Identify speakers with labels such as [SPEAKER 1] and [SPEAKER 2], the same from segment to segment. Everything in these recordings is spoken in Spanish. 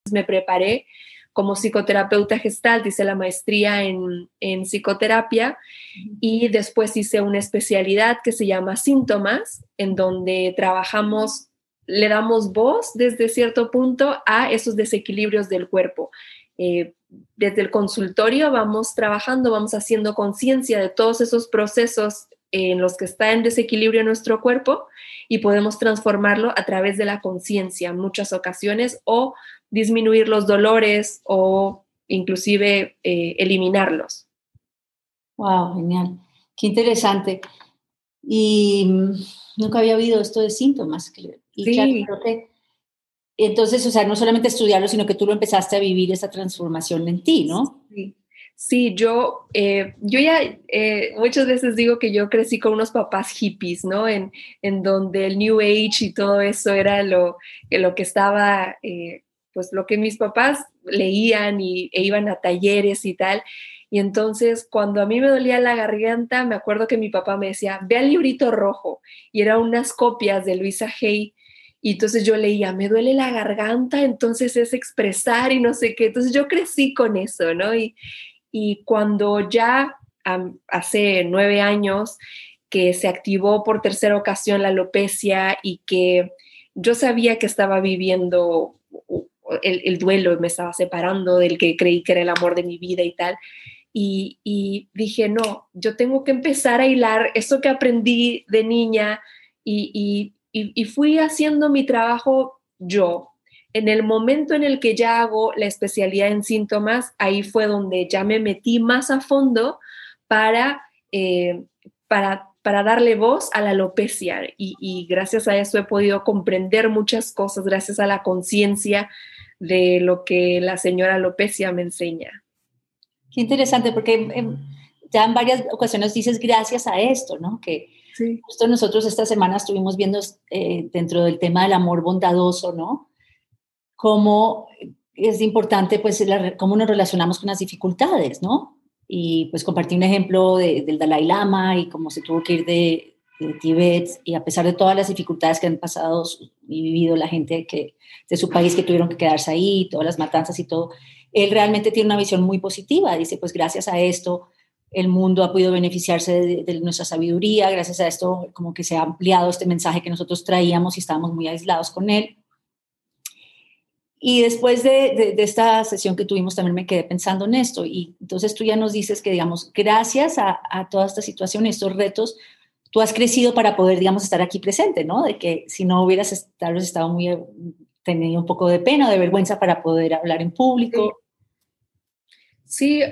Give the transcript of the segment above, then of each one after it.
[SPEAKER 1] Me preparé como psicoterapeuta gestalt, hice la maestría en psicoterapia y después hice una especialidad que se llama síntomas, en donde trabajamos, le damos voz desde cierto punto a esos desequilibrios del cuerpo. Desde el consultorio vamos trabajando, vamos haciendo conciencia de todos esos procesos en los que está en desequilibrio nuestro cuerpo y podemos transformarlo a través de la conciencia en muchas ocasiones o disminuir los dolores o inclusive eliminarlos.
[SPEAKER 2] Wow, genial. Qué interesante. Y nunca había oído esto de síntomas. Y claro,
[SPEAKER 1] Sí.
[SPEAKER 2] creo que entonces, o sea, no solamente estudiarlo, sino que tú lo empezaste a vivir esa transformación en ti, ¿no?
[SPEAKER 1] Sí, sí, yo ya muchas veces digo que yo crecí con unos papás hippies, ¿no? En donde el New Age y todo eso era lo que estaba, pues lo que mis papás leían e iban a talleres y tal. Y entonces, cuando a mí me dolía la garganta, me acuerdo que mi papá me decía, ve al librito rojo. Y eran unas copias de Luisa Hay. Y entonces yo leía, me duele la garganta, entonces es expresar y no sé qué. Entonces yo crecí con eso, ¿no? Y cuando ya hace 9 años que se activó por tercera ocasión la alopecia y que yo sabía que estaba viviendo el duelo, me estaba separando del que creí que era el amor de mi vida y tal. Y dije, no, yo tengo que empezar a hilar eso que aprendí de niña y fui haciendo mi trabajo yo. En el momento en el que ya hago la especialidad en síntomas, ahí fue donde ya me metí más a fondo para, eh, para darle voz a la alopecia y gracias a eso he podido comprender muchas cosas, gracias a la conciencia de lo que la señora alopecia me enseña.
[SPEAKER 2] Qué interesante, porque ya en varias ocasiones dices gracias a esto, ¿no? Que
[SPEAKER 1] Sí.
[SPEAKER 2] justo nosotros esta semana estuvimos viendo dentro del tema del amor bondadoso, ¿no? Cómo es importante, pues, cómo nos relacionamos con las dificultades, ¿no? Y pues compartí un ejemplo del Dalai Lama y cómo se tuvo que ir de Tíbet y a pesar de todas las dificultades que han pasado y vivido la gente de su país que tuvieron que quedarse ahí, todas las matanzas y todo, él realmente tiene una visión muy positiva. Dice, pues gracias a esto el mundo ha podido beneficiarse de nuestra sabiduría, gracias a esto como que se ha ampliado este mensaje que nosotros traíamos y estábamos muy aislados con él. Y después de esta sesión que tuvimos también me quedé pensando en esto y entonces tú ya nos dices que, digamos, gracias a toda esta situación, estos retos, tú has crecido para poder, digamos, estar aquí presente, ¿no? De que si no hubieras tal vez estado tenido un poco de pena o de vergüenza para poder hablar en
[SPEAKER 1] Sí,
[SPEAKER 2] público.
[SPEAKER 1] sí,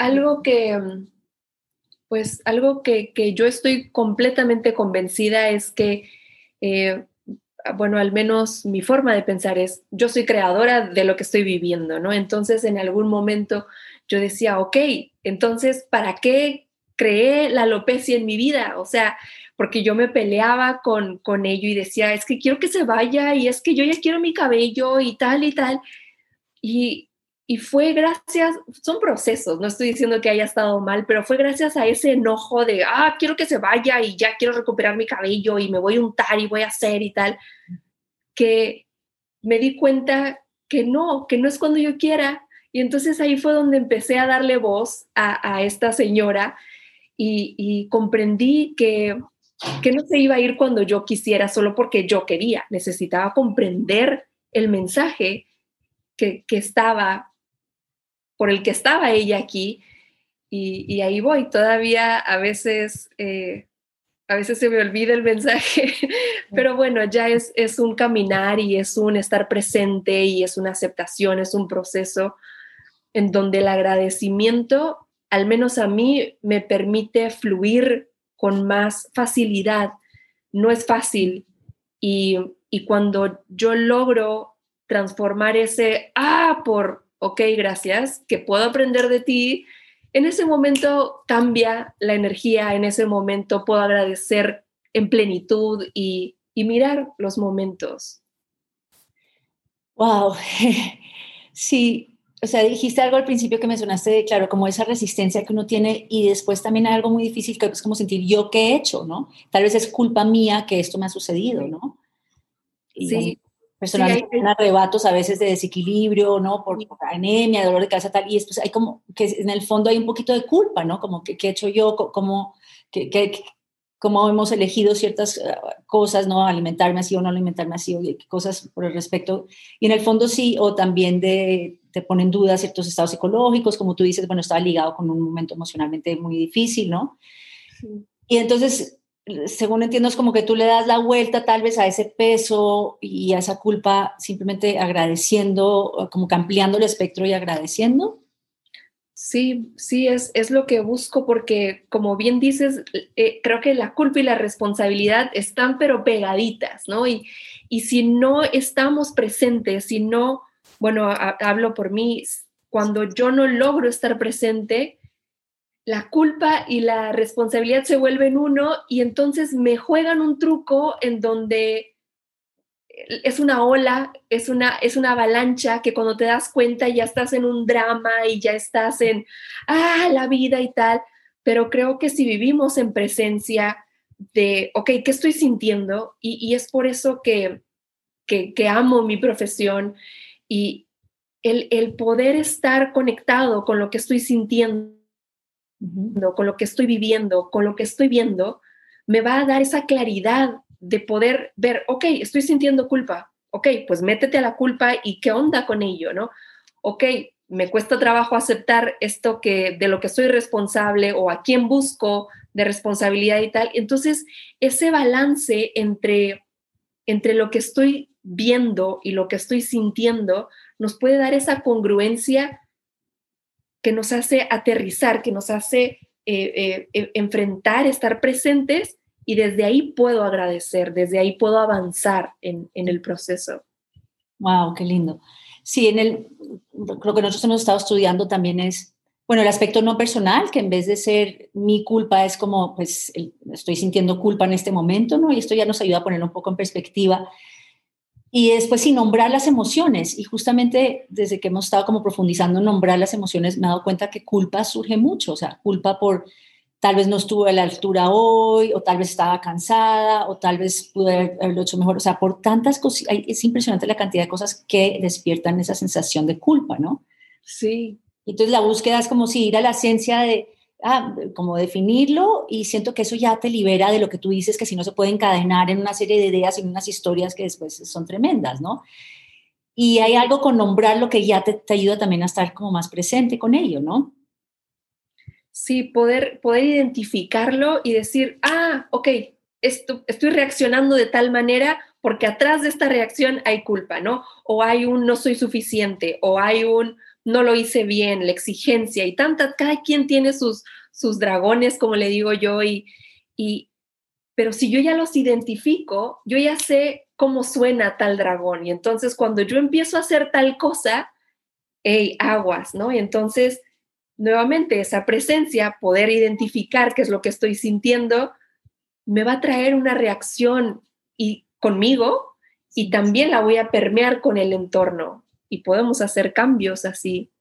[SPEAKER 1] algo que yo estoy completamente convencida es que, eh, bueno, al menos mi forma de pensar es, yo soy creadora de lo que estoy viviendo, ¿no? Entonces, en algún momento yo decía, ok, entonces, ¿para qué creé la alopecia en mi vida? O sea, porque yo me peleaba con ello y decía, es que quiero que se vaya y es que yo ya quiero mi cabello y tal y tal. Y, y fue gracias, son procesos, no estoy diciendo que haya estado mal, pero fue gracias a ese enojo de, quiero que se vaya y ya quiero recuperar mi cabello y me voy a untar y voy a hacer y tal, que me di cuenta que no es cuando yo quiera. Y entonces ahí fue donde empecé a darle voz a esta señora y comprendí que no se iba a ir cuando yo quisiera, solo porque yo quería. Necesitaba comprender el mensaje que estaba por el que estaba ella aquí y ahí voy. Todavía a veces se me olvida el mensaje, pero bueno, ya es un caminar y es un estar presente y es una aceptación, es un proceso en donde el agradecimiento, al menos a mí, me permite fluir con más facilidad. No es fácil y cuando yo logro transformar ese, ok, gracias, que puedo aprender de ti, en ese momento cambia la energía, en ese momento puedo agradecer en plenitud y mirar los momentos.
[SPEAKER 2] Wow. Sí, o sea, dijiste algo al principio que mencionaste, claro, como esa resistencia que uno tiene y después también hay algo muy difícil que es como sentir yo qué he hecho, ¿no? Tal vez es culpa mía que esto me ha sucedido,
[SPEAKER 1] Sí,
[SPEAKER 2] ¿no? Y
[SPEAKER 1] sí, Sí,
[SPEAKER 2] personas con arrebatos a veces de desequilibrio, ¿no? Por anemia, dolor de cabeza, tal, y después hay como que en el fondo hay un poquito de culpa, ¿no? Como que, ¿qué he hecho yo? Como, cómo hemos elegido ciertas cosas, ¿no? Alimentarme así o no alimentarme así, o cosas por el respecto. Y en el fondo sí, o también te ponen en duda ciertos estados psicológicos, como tú dices, bueno, estaba ligado con un momento emocionalmente muy difícil, ¿no?
[SPEAKER 1] sí.
[SPEAKER 2] Y entonces, según entiendo, es como que tú le das la vuelta tal vez a ese peso y a esa culpa, simplemente agradeciendo, como que ampliando el espectro y agradeciendo.
[SPEAKER 1] Sí, sí, es lo que busco porque, como bien dices, creo que la culpa y la responsabilidad están pero pegaditas, ¿no? Y si no estamos presentes, si no, bueno, hablo por mí, cuando yo no logro estar presente, la culpa y la responsabilidad se vuelven uno y entonces me juegan un truco en donde es una ola, es una avalancha que cuando te das cuenta ya estás en un drama y ya estás en, la vida y tal, pero creo que si vivimos en presencia de, ok, ¿qué estoy sintiendo? Y es por eso que amo mi profesión y el poder estar conectado con lo que estoy sintiendo,
[SPEAKER 2] Uh-huh.
[SPEAKER 1] con lo que estoy viviendo, con lo que estoy viendo, me va a dar esa claridad de poder ver, ok, estoy sintiendo culpa, ok, pues métete a la culpa y qué onda con ello, ¿no? Ok, me cuesta trabajo aceptar esto que de lo que soy responsable o a quién busco de responsabilidad y tal. Entonces, ese balance entre lo que estoy viendo y lo que estoy sintiendo nos puede dar esa congruencia que nos hace aterrizar, que nos hace enfrentar, estar presentes y desde ahí puedo agradecer, desde ahí puedo avanzar en el proceso.
[SPEAKER 2] Wow, qué lindo. Sí, lo que nosotros hemos estado estudiando también es, bueno, el aspecto no personal, que en vez de ser mi culpa es como, pues, estoy sintiendo culpa en este momento, ¿no? Y esto ya nos ayuda a poner un poco en perspectiva. Y después, sí, nombrar las emociones. Y justamente desde que hemos estado como profundizando en nombrar las emociones, me he dado cuenta que culpa surge mucho. O sea, culpa por tal vez no estuve a la altura hoy, o tal vez estaba cansada, o tal vez pude haberlo hecho mejor. O sea, por tantas cosas, es impresionante la cantidad de cosas que despiertan esa sensación de culpa, ¿no?
[SPEAKER 1] Sí,
[SPEAKER 2] Y entonces la búsqueda es como si ir a la ciencia de, como definirlo, y siento que eso ya te libera de lo que tú dices, que si no se puede encadenar en una serie de ideas y en unas historias que después son tremendas, ¿no? Y hay algo con nombrar lo que ya te ayuda también a estar como más presente con ello, ¿no?
[SPEAKER 1] sí, poder identificarlo y decir, ok, estoy reaccionando de tal manera porque atrás de esta reacción hay culpa, ¿no? O hay un no soy suficiente, o hay un no lo hice bien, la exigencia y tanta, cada quien tiene sus dragones, como le digo yo, y, pero si yo ya los identifico, yo ya sé cómo suena tal dragón. Y entonces cuando yo empiezo a hacer tal cosa, hey, aguas, ¿no? Y entonces, nuevamente, esa presencia, poder identificar qué es lo que estoy sintiendo, me va a traer una reacción y conmigo y también la voy a permear con el entorno y podemos hacer cambios así.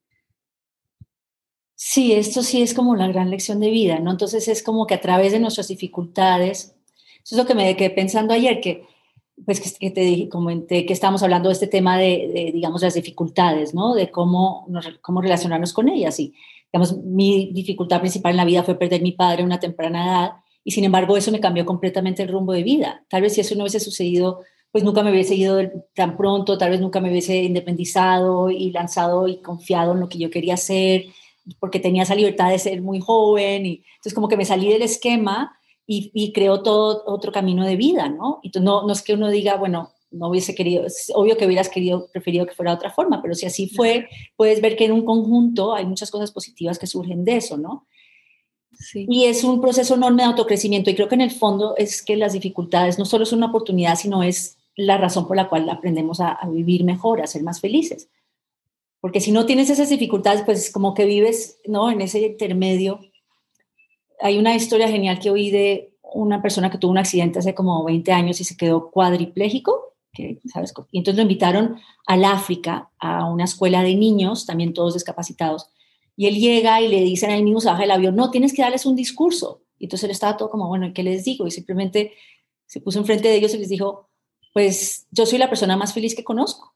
[SPEAKER 2] Sí, esto sí es como la gran lección de vida, ¿no? Entonces es como que a través de nuestras dificultades, eso es lo que me quedé pensando ayer, que pues que te dije, comenté que estábamos hablando de este tema digamos, las dificultades, ¿no? De cómo relacionarnos con ellas. Y, digamos, mi dificultad principal en la vida fue perder a mi padre a una temprana edad, y sin embargo eso me cambió completamente el rumbo de vida. Tal vez si eso no hubiese sucedido, pues nunca me hubiese ido tan pronto, tal vez nunca me hubiese independizado y lanzado y confiado en lo que yo quería hacer, porque tenía esa libertad de ser muy joven, y entonces como que me salí del esquema y creó todo otro camino de vida, ¿no? Y no es que uno diga, bueno, no hubiese querido, es obvio que hubieras preferido que fuera de otra forma, pero si así fue, puedes ver que en un conjunto hay muchas cosas positivas que surgen de eso, ¿no?
[SPEAKER 1] Sí,
[SPEAKER 2] Y es un proceso enorme de autocrecimiento, y creo que en el fondo es que las dificultades no solo son una oportunidad, sino es la razón por la cual aprendemos a vivir mejor, a ser más felices. Porque si no tienes esas dificultades, pues como que vives, ¿no? En ese intermedio. Hay una historia genial que oí de una persona que tuvo un accidente hace como 20 años y se quedó cuadripléjico, que, ¿sabes? Y entonces lo invitaron al África, a una escuela de niños, también todos discapacitados. Y él llega y le dicen al niño, se baja del avión, no, tienes que darles un discurso. Y entonces él estaba todo como, bueno, ¿qué les digo? Y simplemente se puso enfrente de ellos y les dijo, pues yo soy la persona más feliz que conozco.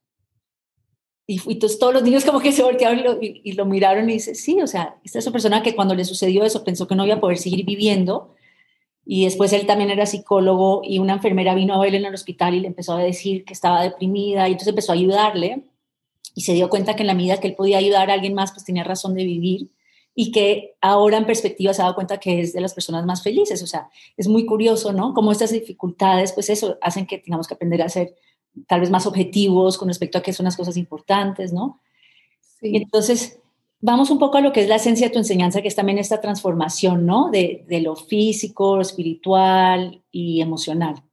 [SPEAKER 2] Y entonces todos los niños como que se voltearon y lo miraron y dice, sí, o sea, esta es una persona que cuando le sucedió eso pensó que no iba a poder seguir viviendo. Y después él también era psicólogo y una enfermera vino a verle en el hospital y le empezó a decir que estaba deprimida y entonces empezó a ayudarle y se dio cuenta que en la medida que él podía ayudar a alguien más, pues tenía razón de vivir y que ahora en perspectiva se ha dado cuenta que es de las personas más felices. O sea, es muy curioso, ¿no? Cómo estas dificultades, pues eso, hacen que tengamos que aprender a ser tal vez más objetivos con respecto a qué son las cosas importantes, ¿no? Y
[SPEAKER 1] Sí.
[SPEAKER 2] entonces, vamos un poco a lo que es la esencia de tu enseñanza, que es también esta transformación, ¿no? De lo físico, lo espiritual y emocional.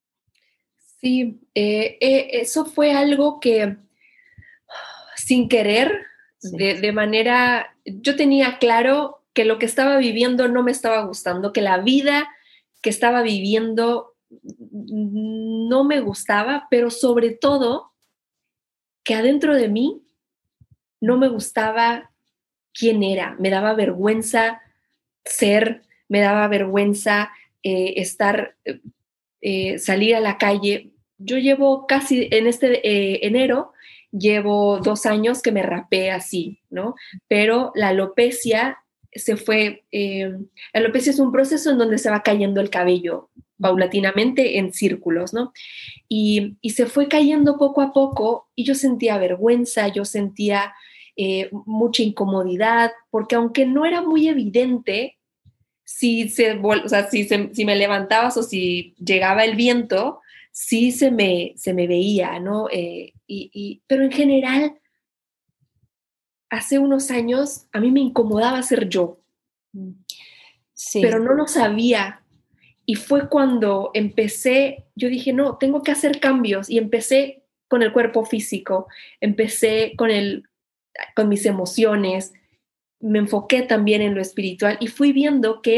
[SPEAKER 1] Sí, eso fue algo que sin querer,
[SPEAKER 2] Sí.
[SPEAKER 1] de manera, yo tenía claro que lo que estaba viviendo no me estaba gustando, que la vida que estaba viviendo no me gustaba, pero sobre todo que adentro de mí no me gustaba quién era, me daba vergüenza ser, me daba vergüenza estar, salir a la calle. Yo llevo casi, en este enero, llevo 2 años que me rapé así, ¿no? Pero la alopecia se fue, la alopecia es un proceso en donde se va cayendo el cabello paulatinamente en círculos, ¿no? Y se fue cayendo poco a poco y yo sentía vergüenza, yo sentía mucha incomodidad, porque aunque no era muy evidente, o sea, si me levantabas o si llegaba el viento, sí se me veía, ¿no? Pero en general, hace unos años a mí me incomodaba ser yo, pero
[SPEAKER 2] Sí,
[SPEAKER 1] no lo sabía. Y fue cuando empecé, yo dije, no, tengo que hacer cambios y empecé con el cuerpo físico, empecé con mis emociones, me enfoqué también en lo espiritual y fui viendo que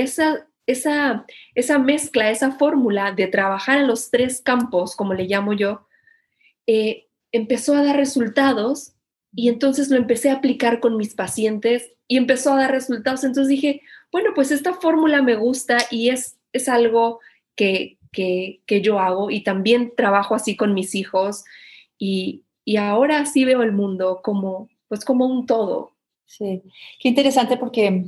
[SPEAKER 1] esa mezcla, esa fórmula de trabajar en los 3 campos, como le llamo yo, empezó a dar resultados y entonces lo empecé a aplicar con mis pacientes y empezó a dar resultados. Entonces dije, bueno, pues esta fórmula me gusta y es algo que yo hago y también trabajo así con mis hijos y ahora sí veo el mundo como, pues como un todo.
[SPEAKER 2] sí. Qué interesante porque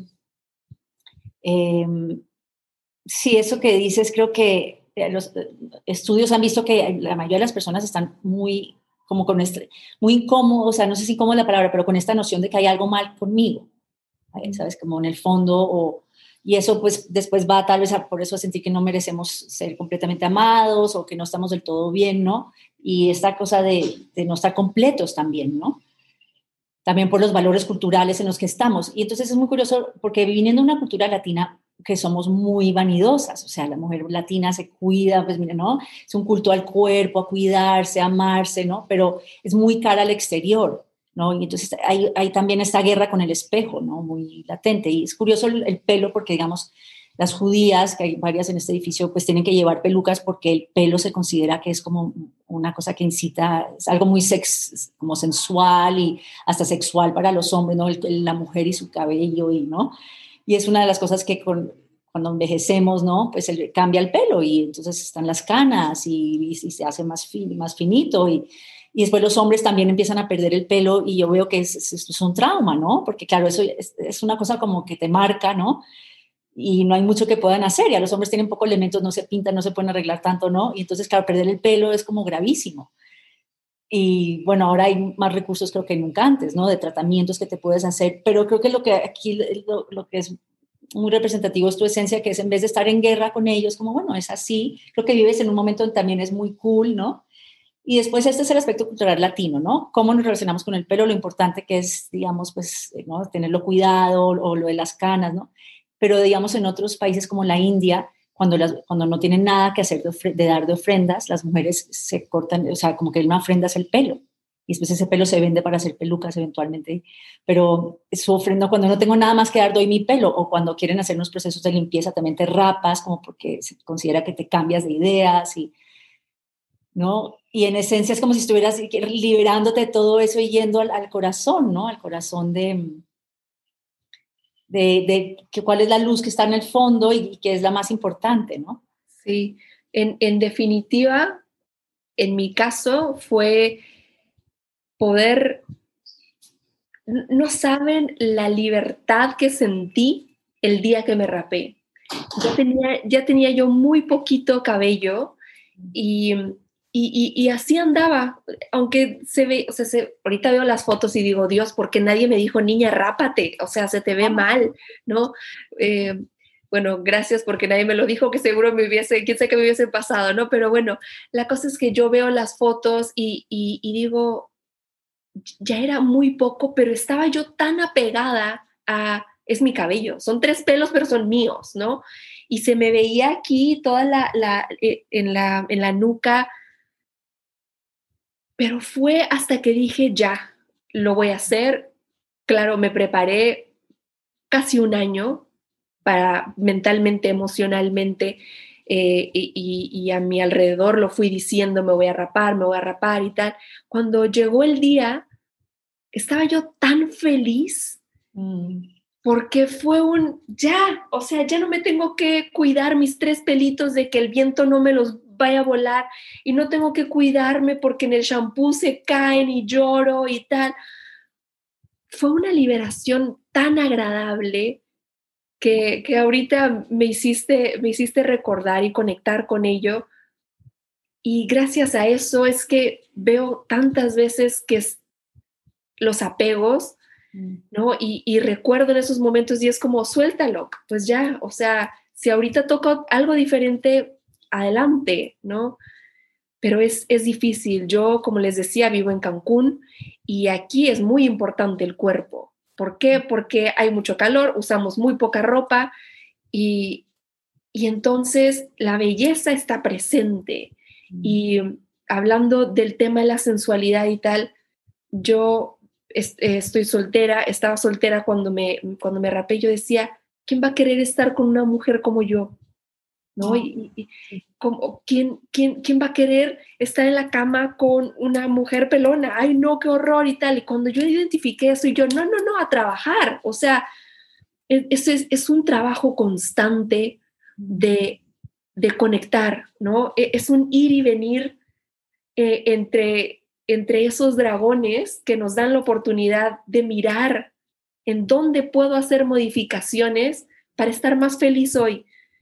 [SPEAKER 2] eh, sí, eso que dices, creo que los estudios han visto que la mayoría de las personas están muy, como con este, muy incómodos, o sea, no sé si cómo es la palabra, pero con esta noción de que hay algo mal conmigo, ¿sabes? Como en el fondo, y eso pues después va tal vez por eso a sentir que no merecemos ser completamente amados o que no estamos del todo bien, ¿no? Y esta cosa de no estar completos también, ¿no? También por los valores culturales en los que estamos. Y entonces es muy curioso porque viniendo de una cultura latina que somos muy vanidosas, o sea, la mujer latina se cuida, pues mira, ¿no? Es un culto al cuerpo, a cuidarse, a amarse, ¿no? Pero es muy cara al exterior, ¿no? Y entonces hay también esta guerra con el espejo, ¿no? Muy latente. Y es curioso el pelo porque, digamos, las judías, que hay varias en este edificio, pues tienen que llevar pelucas porque el pelo se considera que es como una cosa que incita, es algo muy como sensual y hasta sexual para los hombres, ¿no? La mujer y su cabello, y, ¿no? Y es una de las cosas que cuando envejecemos, ¿no? Pues cambia el pelo y entonces están las canas y se hace más finito y después los hombres también empiezan a perder el pelo y yo veo que es un trauma, ¿no? Porque claro, eso es una cosa como que te marca, ¿no? Y no hay mucho que puedan hacer, ya los hombres tienen pocos elementos, no se pintan, no se pueden arreglar tanto, ¿no? Y entonces, claro, perder el pelo es como gravísimo. Y bueno, ahora hay más recursos creo que nunca antes, ¿no? De tratamientos que te puedes hacer, pero creo que lo que aquí, lo que es muy representativo es tu esencia, que es en vez de estar en guerra con ellos, como bueno, es así, creo que vives en un momento donde también es muy cool, ¿no? Y después este es el aspecto cultural latino, ¿no? Cómo nos relacionamos con el pelo, lo importante que es, digamos, pues, ¿no? Tenerlo cuidado o lo de las canas, ¿no? Pero, digamos, en otros países como la India, cuando no tienen nada que hacer de dar de ofrendas, las mujeres se cortan, o sea, como que una ofrenda es el pelo. Y después ese pelo se vende para hacer pelucas eventualmente. Pero su ofrenda, cuando no tengo nada más que dar, doy mi pelo. O cuando quieren hacer unos procesos de limpieza, también te rapas, como porque se considera que te cambias de ideas y ¿no? Y en esencia es como si estuvieras liberándote de todo eso y yendo al corazón, ¿no? Al corazón de que cuál es la luz que está en el fondo y que es la más importante, ¿no?
[SPEAKER 1] Sí, en definitiva, en mi caso fue poder, no saben la libertad que sentí el día que me rapé. Ya tenía yo muy poquito cabello y, y así andaba, aunque se ve, o sea, ahorita veo las fotos y digo, Dios, ¿por qué nadie me dijo, niña, rápate? O sea, se te ve mal, ¿no? Eh, bueno, gracias porque nadie me lo dijo, que seguro me hubiese, quién sabe qué me hubiese pasado, ¿no? Pero bueno, la cosa es que yo veo las fotos y digo, ya era muy poco, pero estaba yo tan apegada a, es mi cabello, son 3 pelos, pero son míos, ¿no? Y se me veía aquí toda en la nuca, pero fue hasta que dije, ya, lo voy a hacer. Claro, me preparé casi un año para mentalmente, emocionalmente, y a mi alrededor lo fui diciendo, me voy a rapar y tal. Cuando llegó el día, estaba yo tan feliz porque fue ya, o sea, ya no me tengo que cuidar mis 3 pelitos de que el viento no me los vaya a volar y no tengo que cuidarme porque en el shampoo se caen y lloro y tal. Fue una liberación tan agradable que ahorita me hiciste recordar y conectar con ello. Y gracias a eso es que veo tantas veces que los apegos, ¿no? Y recuerdo en esos momentos y es como, suéltalo, pues ya, o sea, si ahorita toco algo diferente, adelante, ¿no? Pero es difícil. Yo, como les decía, vivo en Cancún y aquí es muy importante el cuerpo. ¿Por qué? Porque hay mucho calor, usamos muy poca ropa y, y entonces la belleza está presente. Y hablando del tema de la sensualidad y tal, yo estoy soltera, estaba soltera cuando me rapé, yo decía, ¿quién va a querer estar con una mujer como yo? ¿No? ¿Quién va a querer estar en la cama con una mujer pelona? Ay, no, qué horror y tal. Y cuando yo identifiqué eso, y yo, no, no, no, a trabajar. O sea, es un trabajo constante de conectar, ¿no? Es un ir y venir entre esos dragones que nos dan la oportunidad de mirar en dónde puedo hacer modificaciones para estar más feliz hoy.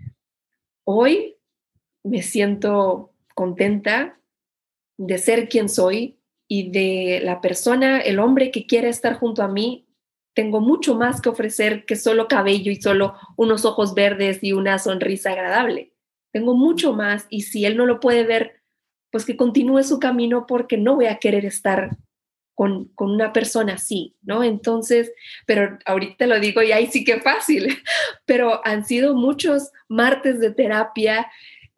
[SPEAKER 1] Hoy me siento contenta de ser quien soy y de la persona, el hombre que quiera estar junto a mí. Tengo mucho más que ofrecer que solo cabello y solo unos ojos verdes y una sonrisa agradable. Tengo mucho más y si él no lo puede ver, pues que continúe su camino porque no voy a querer estar con una persona así, ¿no? Entonces, pero ahorita lo digo y ahí sí que fácil, pero han sido muchos martes de terapia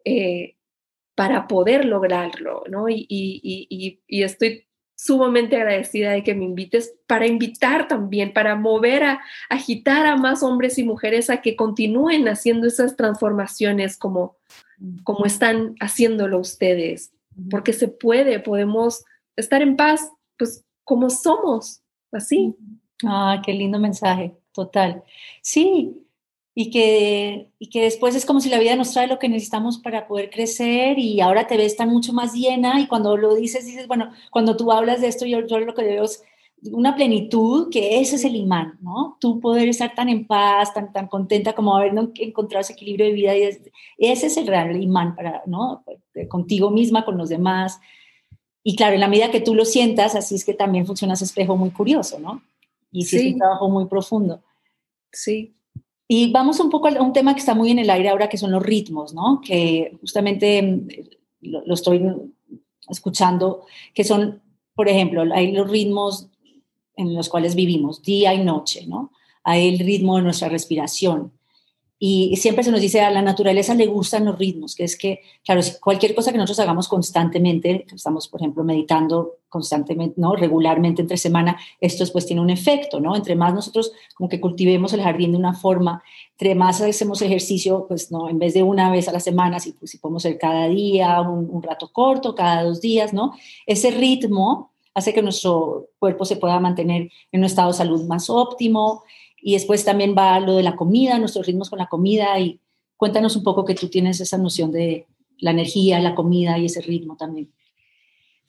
[SPEAKER 1] para poder lograrlo, ¿no? Y estoy sumamente agradecida de que me invites para invitar también, para mover agitar a más hombres y mujeres a que continúen haciendo esas transformaciones como están haciéndolo ustedes, porque se puede, podemos estar en paz, pues como somos, así.
[SPEAKER 2] Ah, qué lindo mensaje, total. Sí, y que después es como si la vida nos trae lo que necesitamos para poder crecer y ahora te ves tan mucho más llena y cuando lo dices, bueno, cuando tú hablas de esto, yo lo que veo es una plenitud, que ese es el imán, ¿no? Tú poder estar tan en paz, tan contenta como haber encontrado ese equilibrio de vida y ese es el real imán para, ¿no? Contigo misma, con los demás. Y claro, en la medida que tú lo sientas, así es que también funciona ese espejo muy curioso, ¿no? Y sí es un
[SPEAKER 1] Sí,
[SPEAKER 2] trabajo muy profundo.
[SPEAKER 1] sí.
[SPEAKER 2] Y vamos un poco a un tema que está muy en el aire ahora, que son los ritmos, ¿no? Que justamente lo estoy escuchando, que son, por ejemplo, hay los ritmos en los cuales vivimos, día y noche, ¿no? Hay el ritmo de nuestra respiración. Y siempre se nos dice a la naturaleza le gustan los ritmos, que es que, claro, cualquier cosa que nosotros hagamos constantemente, estamos, por ejemplo, meditando constantemente, ¿no? Regularmente entre semana, esto después tiene un efecto, ¿no? Entre más nosotros como que cultivemos el jardín de una forma, entre más hacemos ejercicio, pues, ¿no? En vez de una vez a la semana, si podemos hacer cada día, un rato corto, cada 2 días, ¿no? Ese ritmo hace que nuestro cuerpo se pueda mantener en un estado de salud más óptimo. Y después también va lo de la comida, nuestros ritmos con la comida. Y cuéntanos un poco que tú tienes esa noción de la energía, la comida y ese ritmo también.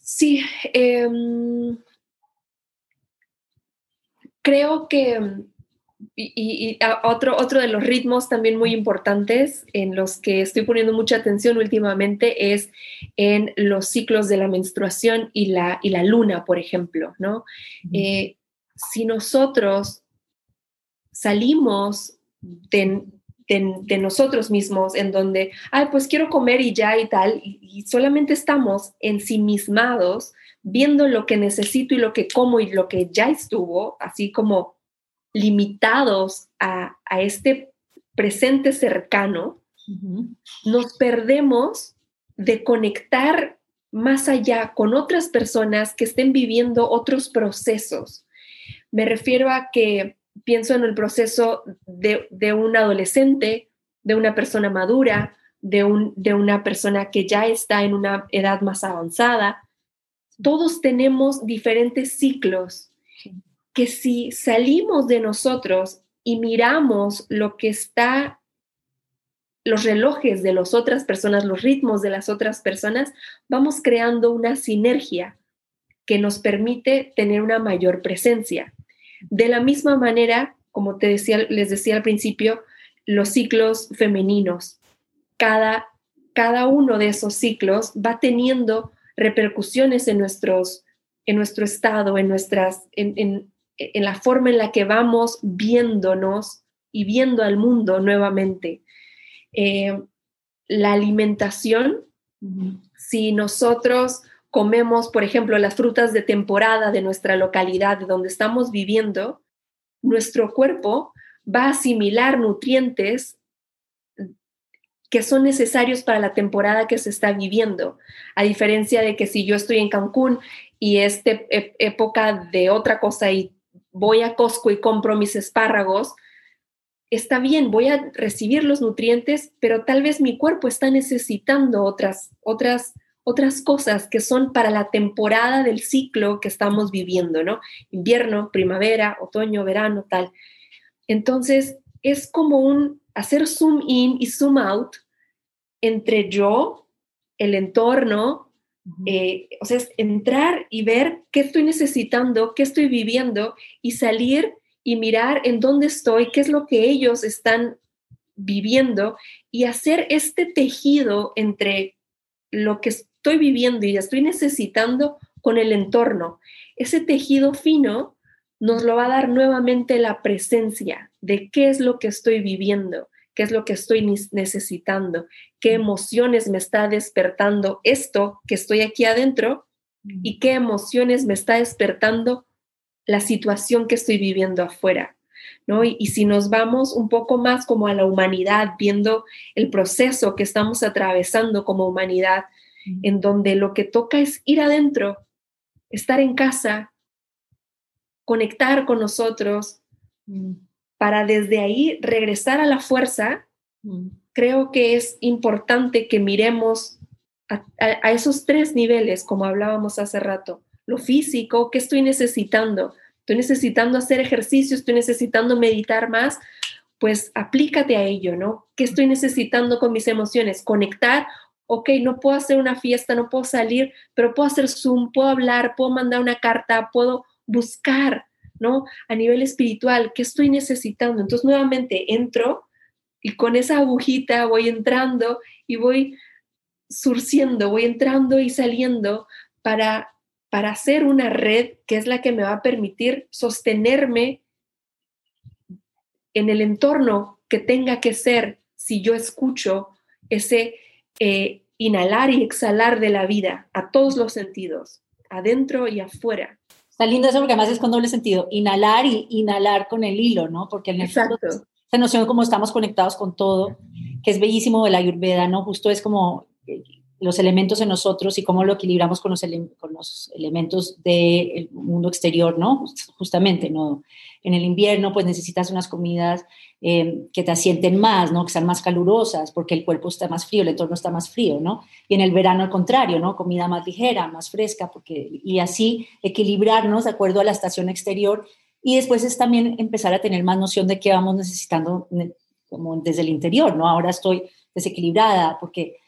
[SPEAKER 1] Sí, creo que otro de los ritmos también muy importantes en los que estoy poniendo mucha atención últimamente es en los ciclos de la menstruación y la luna, por ejemplo, ¿no? Si nosotros salimos de nosotros mismos, en donde, ay, pues quiero comer y ya y tal, y solamente estamos ensimismados viendo lo que necesito y lo que como y lo que ya estuvo, así como limitados a este presente cercano, nos perdemos de conectar más allá con otras personas que estén viviendo otros procesos. Me refiero a que pienso en el proceso de un adolescente, de una persona madura, de una persona que ya está en una edad más avanzada. Todos tenemos diferentes ciclos que si salimos de nosotros y miramos lo que está, los relojes de las otras personas, los ritmos de las otras personas, vamos creando una sinergia que nos permite tener una mayor presencia. De la misma manera, como les decía al principio, los ciclos femeninos. Cada uno de esos ciclos va teniendo repercusiones en nuestro estado, en la forma en la que vamos viéndonos y viendo al mundo nuevamente. La alimentación, si nosotros comemos, por ejemplo, las frutas de temporada de nuestra localidad, de donde estamos viviendo, nuestro cuerpo va a asimilar nutrientes que son necesarios para la temporada que se está viviendo, a diferencia de que si yo estoy en Cancún y es época de otra cosa y voy a Costco y compro mis espárragos, está bien, voy a recibir los nutrientes, pero tal vez mi cuerpo está necesitando otras cosas que son para la temporada del ciclo que estamos viviendo, ¿no? Invierno, primavera, otoño, verano, tal. Entonces, es como hacer zoom in y zoom out entre yo, el entorno, o sea, es entrar y ver qué estoy necesitando, qué estoy viviendo y salir y mirar en dónde estoy, qué es lo que ellos están viviendo y hacer este tejido entre lo que estoy viviendo y estoy necesitando con el entorno. Ese tejido fino nos lo va a dar nuevamente la presencia de qué es lo que estoy viviendo, qué es lo que estoy necesitando, qué emociones me está despertando esto que estoy aquí adentro y qué emociones me está despertando la situación que estoy viviendo afuera, ¿no? Y si nos vamos un poco más como a la humanidad, viendo el proceso que estamos atravesando como humanidad, en donde lo que toca es ir adentro, estar en casa, conectar con nosotros, para desde ahí regresar a la fuerza. Creo que es importante que miremos a esos tres niveles, como hablábamos hace rato. Lo físico, ¿qué estoy necesitando? Estoy necesitando hacer ejercicio, estoy necesitando meditar más, pues aplícate a ello, ¿no? ¿Qué estoy necesitando con mis emociones? Conectar, ok, no puedo hacer una fiesta, no puedo salir, pero puedo hacer Zoom, puedo hablar, puedo mandar una carta, puedo buscar, ¿no? A nivel espiritual, ¿qué estoy necesitando? Entonces nuevamente entro y con esa agujita voy entrando y voy surciendo, voy entrando y saliendo para hacer una red que es la que me va a permitir sostenerme en el entorno que tenga que ser si yo escucho ese inhalar y exhalar de la vida a todos los sentidos, adentro y afuera.
[SPEAKER 2] Está lindo eso porque además es con doble sentido, inhalar y inhalar con el hilo, ¿no? Porque en el fondo, esa noción de cómo estamos conectados con todo, que es bellísimo de la Ayurveda, ¿no? Justo es como los elementos en nosotros y cómo lo equilibramos con los elementos del mundo exterior, ¿no? Justamente, ¿no? En el invierno, pues necesitas unas comidas que te asienten más, ¿no? Que sean más calurosas, porque el cuerpo está más frío, el entorno está más frío, ¿no? Y en el verano, al contrario, ¿no? Comida más ligera, más fresca, y así equilibrarnos de acuerdo a la estación exterior. Y después es también empezar a tener más noción de qué vamos necesitando como desde el interior, ¿no? Ahora estoy desequilibrada porque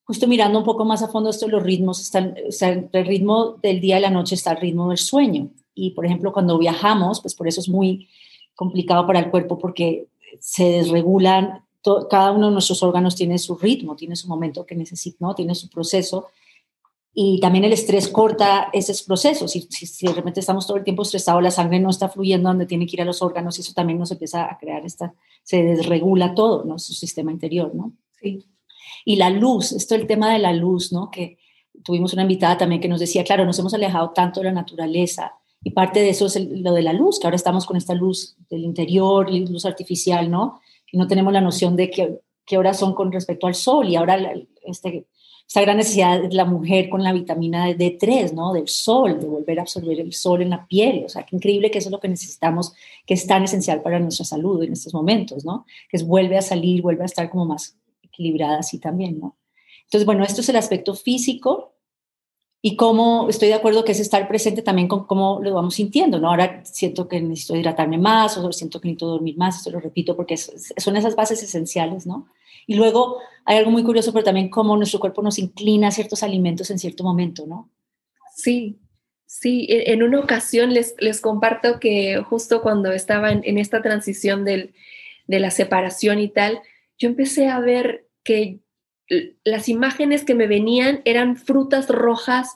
[SPEAKER 2] justo mirando un poco más a fondo esto de los ritmos, o sea, entre el ritmo del día y la noche está el ritmo del sueño. Y, por ejemplo, cuando viajamos, pues por eso es muy complicado para el cuerpo, porque se desregulan, cada uno de nuestros órganos tiene su ritmo, tiene su momento que necesita, ¿no? Tiene su proceso. Y también el estrés corta esos procesos. Si de repente estamos todo el tiempo estresados, la sangre no está fluyendo donde tiene que ir a los órganos, y eso también nos empieza a crear se desregula todo, ¿no? Su sistema interior, ¿no?
[SPEAKER 1] Sí.
[SPEAKER 2] Y la luz, esto es el tema de la luz, ¿no? Que tuvimos una invitada también que nos decía, claro, nos hemos alejado tanto de la naturaleza, y parte de eso es lo de la luz, que ahora estamos con esta luz del interior, luz artificial, ¿no? Y no tenemos la noción de qué horas son con respecto al sol, y ahora esta gran necesidad de la mujer con la vitamina D3, ¿no? Del sol, de volver a absorber el sol en la piel. O sea, qué increíble que eso es lo que necesitamos, que es tan esencial para nuestra salud en estos momentos, ¿no? Que vuelve a salir, vuelve a estar como más equilibrada así también, ¿no? Entonces, bueno, esto es el aspecto físico, y cómo estoy de acuerdo que es estar presente también con cómo lo vamos sintiendo, ¿no? Ahora siento que necesito hidratarme más, o siento que necesito dormir más, esto lo repito porque son esas bases esenciales, ¿no? Y luego hay algo muy curioso, pero también cómo nuestro cuerpo nos inclina a ciertos alimentos en cierto momento, ¿no?
[SPEAKER 1] Sí, sí. En una ocasión les comparto que justo cuando estaba en esta transición de la separación y tal, yo empecé a ver que las imágenes que me venían eran frutas rojas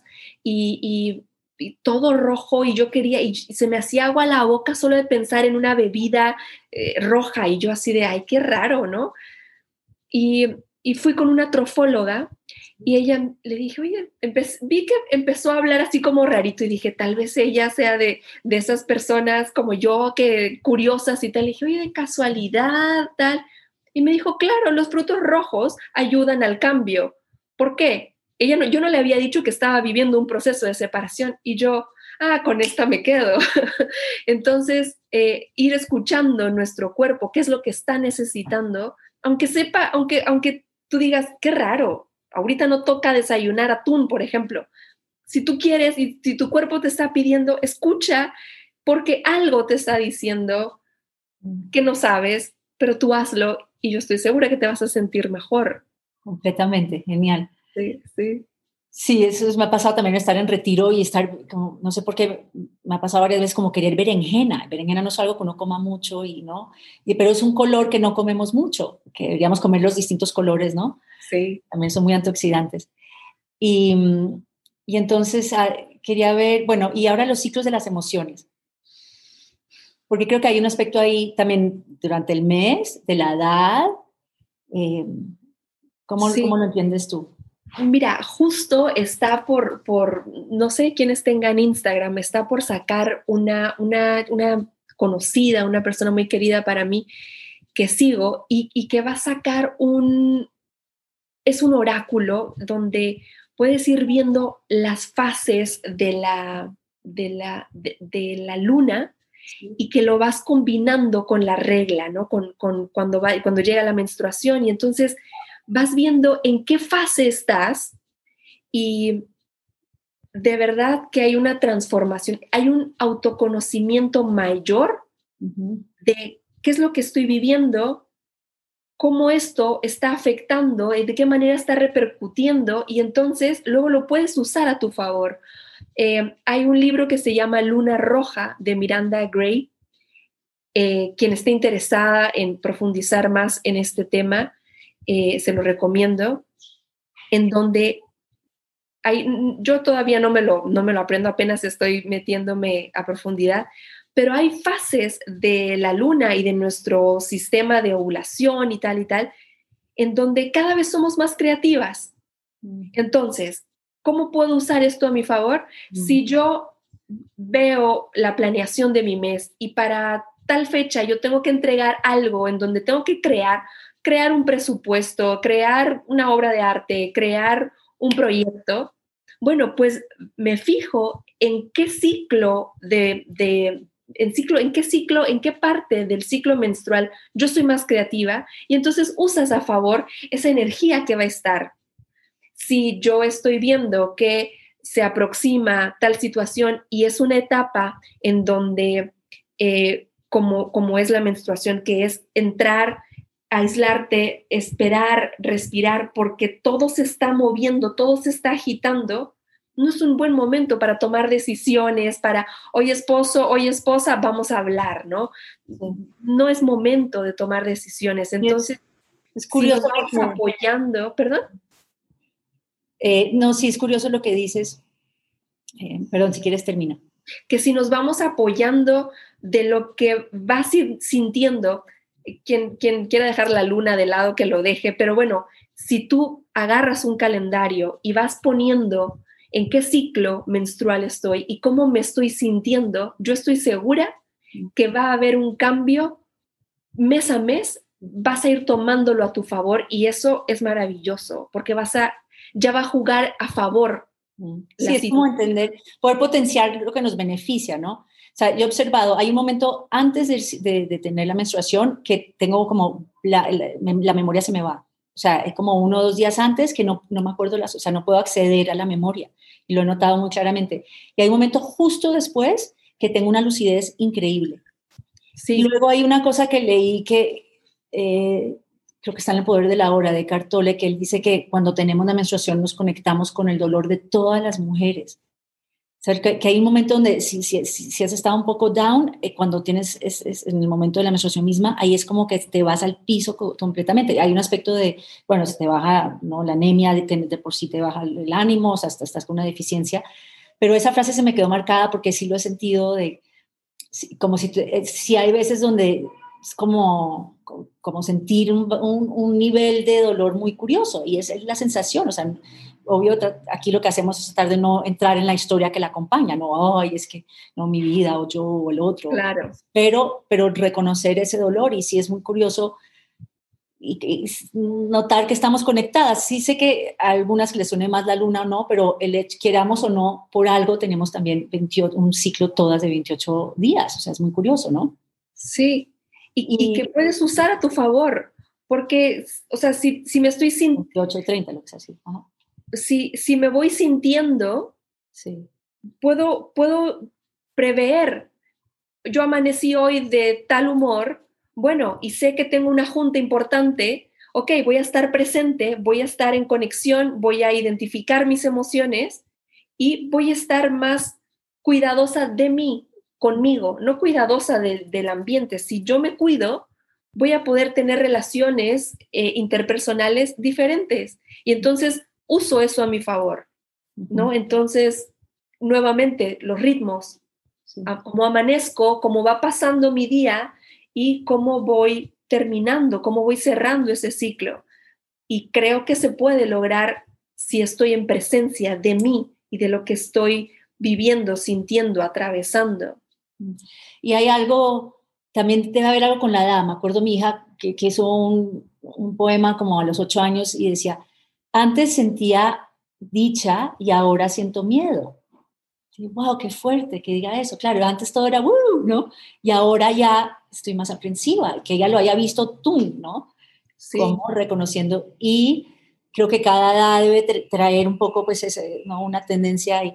[SPEAKER 1] y todo rojo, y yo quería, y se me hacía agua a la boca solo de pensar en una bebida roja, y yo así de, ay, qué raro, ¿no? Y fui con una trofóloga, y ella le dije, oye, vi que empezó a hablar así como rarito, y dije, tal vez ella sea de esas personas como yo, que curiosas y tal. Le dije, oye, de casualidad, tal. Y me dijo, claro, los frutos rojos ayudan al cambio. ¿Por qué? Yo no le había dicho que estaba viviendo un proceso de separación, y yo, con esta me quedo. Entonces, ir escuchando nuestro cuerpo, qué es lo que está necesitando, aunque tú digas, qué raro, ahorita no toca desayunar atún, por ejemplo. Si tú quieres y si tu cuerpo te está pidiendo, escucha, porque algo te está diciendo que no sabes, pero tú hazlo, y yo estoy segura que te vas a sentir mejor.
[SPEAKER 2] Completamente, genial.
[SPEAKER 1] Sí, sí.
[SPEAKER 2] Sí, me ha pasado también estar en retiro y estar, como, no sé por qué, me ha pasado varias veces como querer berenjena. Berenjena no es algo que uno coma mucho, pero es un color que no comemos mucho, que deberíamos comer los distintos colores, ¿no?
[SPEAKER 1] Sí.
[SPEAKER 2] También son muy antioxidantes. Y, y entonces quería ver, bueno, y ahora los ciclos de las emociones, porque creo que hay un aspecto ahí también durante el mes, de la edad. eh, ¿Cómo
[SPEAKER 1] Sí.
[SPEAKER 2] lo entiendes tú?
[SPEAKER 1] Mira, justo está no sé quiénes tengan Instagram, está por sacar una conocida, una persona muy querida para mí, que sigo, y que va a sacar es un oráculo donde puedes ir viendo las fases de la luna, y que lo vas combinando con la regla, ¿no? Cuando llega la menstruación, y entonces vas viendo en qué fase estás, y de verdad que hay una transformación, hay un autoconocimiento mayor de qué es lo que estoy viviendo, cómo esto está afectando y de qué manera está repercutiendo, y entonces luego lo puedes usar a tu favor. Hay un libro que se llama Luna Roja, de Miranda Gray. Quien esté interesada en profundizar más en este tema, se lo recomiendo, en donde yo todavía no me lo aprendo, apenas estoy metiéndome a profundidad, pero hay fases de la luna y de nuestro sistema de ovulación y tal, en donde cada vez somos más creativas. Entonces, ¿cómo puedo usar esto a mi favor? Si yo veo la planeación de mi mes, y para tal fecha yo tengo que entregar algo en donde tengo que crear un presupuesto, crear una obra de arte, crear un proyecto, bueno, pues me fijo en qué en qué parte del ciclo menstrual yo soy más creativa, y entonces usas a favor esa energía que va a estar. Si yo estoy viendo que se aproxima tal situación y es una etapa en donde, como es la menstruación, que es entrar aislarte, esperar, respirar, porque todo se está moviendo, todo se está agitando, no es un buen momento para tomar decisiones, para, oye esposo, oye esposa, vamos a hablar, ¿no? No es momento de tomar decisiones. Entonces,
[SPEAKER 2] es
[SPEAKER 1] si nos
[SPEAKER 2] curioso
[SPEAKER 1] vamos
[SPEAKER 2] porque,
[SPEAKER 1] apoyando, ¿perdón?
[SPEAKER 2] no, sí, es curioso lo que dices. Perdón, si quieres termina.
[SPEAKER 1] Que si nos vamos apoyando de lo que vas sintiendo, quien quiera dejar la luna de lado, que lo deje, pero bueno, si tú agarras un calendario y vas poniendo en qué ciclo menstrual estoy y cómo me estoy sintiendo, yo estoy segura que va a haber un cambio mes a mes, vas a ir tomándolo a tu favor y eso es maravilloso, porque ya va a jugar a favor.
[SPEAKER 2] Sí, es como entender, poder potenciar lo que nos beneficia, ¿no? O sea, yo he observado, hay un momento antes de tener la menstruación que tengo como, la memoria se me va. O sea, es como 1 o 2 días antes que no me acuerdo o sea, no puedo acceder a la memoria. Y lo he notado muy claramente. Y hay un momento justo después que tengo una lucidez increíble. Sí. Y luego hay una cosa que leí que creo que está en El poder de la hora, de Eckhart Tolle, que él dice que cuando tenemos la menstruación nos conectamos con el dolor de todas las mujeres. O sea, que hay un momento donde si has estado un poco down, cuando tienes en el momento de la menstruación misma, ahí es como que te vas al piso completamente. Hay un aspecto de, bueno, se te baja, ¿no?, la anemia, de por sí te baja el ánimo, o sea, estás con una deficiencia. Pero esa frase se me quedó marcada porque sí lo he sentido como si hay veces donde es como sentir un nivel de dolor muy curioso y es la sensación, o sea, obvio, aquí lo que hacemos es tratar de no entrar en la historia que la acompaña, no, ay, es que no, mi vida o yo o el otro,
[SPEAKER 1] claro.
[SPEAKER 2] pero reconocer ese dolor y sí es muy curioso y notar que estamos conectadas. Sí sé que a algunas les suene más la luna o no, pero queramos o no, por algo tenemos también un ciclo todas de 28 días, o sea, es muy curioso, ¿no?
[SPEAKER 1] Sí, y que puedes usar a tu favor, porque, o sea, si me estoy sintiendo...
[SPEAKER 2] 28 y 30, lo que es así. Ajá.
[SPEAKER 1] Si me voy sintiendo,
[SPEAKER 2] sí.
[SPEAKER 1] puedo prever. Yo amanecí hoy de tal humor, bueno, y sé que tengo una junta importante, ok, voy a estar presente, voy a estar en conexión, voy a identificar mis emociones y voy a estar más cuidadosa de mí, conmigo, no cuidadosa del ambiente. Si yo me cuido, voy a poder tener relaciones interpersonales diferentes y entonces uso eso a mi favor, ¿no? Entonces, nuevamente, los ritmos, cómo amanezco, cómo va pasando mi día y cómo voy terminando, cómo voy cerrando ese ciclo. Y creo que se puede lograr si estoy en presencia de mí y de lo que estoy viviendo, sintiendo, atravesando.
[SPEAKER 2] Y hay algo, también debe haber algo con la edad. Me acuerdo mi hija que hizo un poema como a los 8 años y decía, antes sentía dicha y ahora siento miedo. Y, wow, qué fuerte que diga eso. Claro, antes todo era, ¿no? Y ahora ya estoy más aprensiva, que ella lo haya visto tú, ¿no?
[SPEAKER 1] Sí.
[SPEAKER 2] Como reconociendo. Y creo que cada edad debe traer un poco, pues, ¿no?, una tendencia.